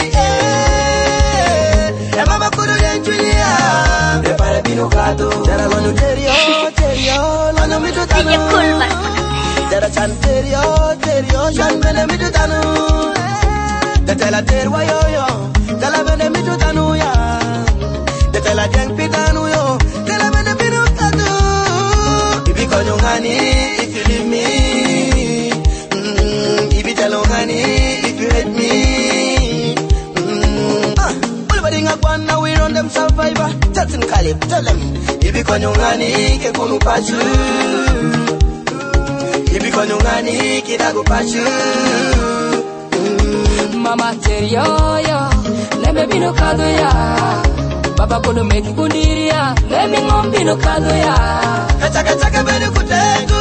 eh, e mama kono yenjulia, prepara bino kado, jara lono terio, terio, lono mito tanu. Dice Kulva. Jara chan terio, terio, chan bene mito tanu. De tela terwa yo yo, tela bene mito tanu ya. De tela jeng pitanu yo, tela bene bino kado. Ibi konyo ngani, if you leave me. Mm, ibi telo ngani, if you hate me. Mm, ah, everybody ngakwan now we run them survivor. Jackson Caleb, tell them. Ibi konyo ngani, ke kunu pachu. Ibi konyo ngani, kidago pachu. Mama terio yo, leme bino kado ya. Baba kono meki kundiria, leme ngombi no kado ya. Kachaka chaka bene kutengu,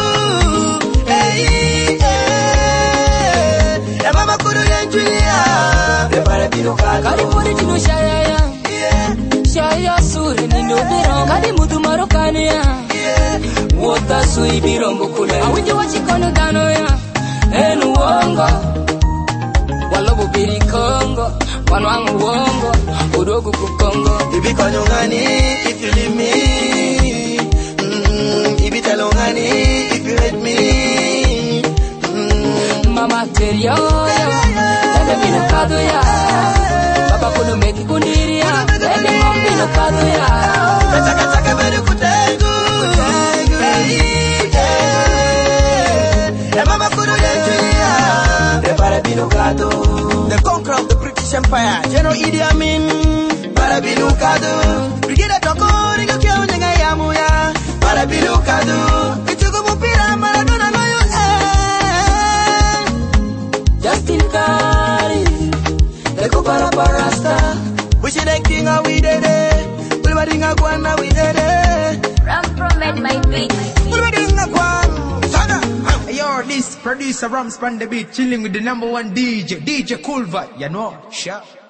eh eh, e mama kono yenjulia, prepara bino kado. Kadi pori tino shaya ya, shaya suri nindo biro. Kadi mudu marokani ya, wota sui birombo kule. Awinji wachikono dano ya, enu wongo. Walobo biri Congo, wanwangu wongo, udogo kukongo. Ibi konyo ngani, if you leave me. Mm, ibi telo ngani, if you hate me. Mm. Mama terio yo, leme bino kado ya. Baba kono meki kundiria, leme ngombi no kado ya. Kachaka chaka bere kutengu, eh eh, e mama kono yenjulia, prepara bino kado. The conqueror of the British Empire, General Idi Amin, para bino kado. Brigadier Toko, ringa kyo nyenga ya muya, para bino kado. Kichugo mupira, Maradona no you eh. Justin Kari, the Kupara Parasta. Wish you like king we did it. Pulveringa kwana we did it. Ram promet my beat. Pulveringa kwana. Yo, this producer Rams on the beat, chilling with the number one D J, D J Kulva, you know, sure.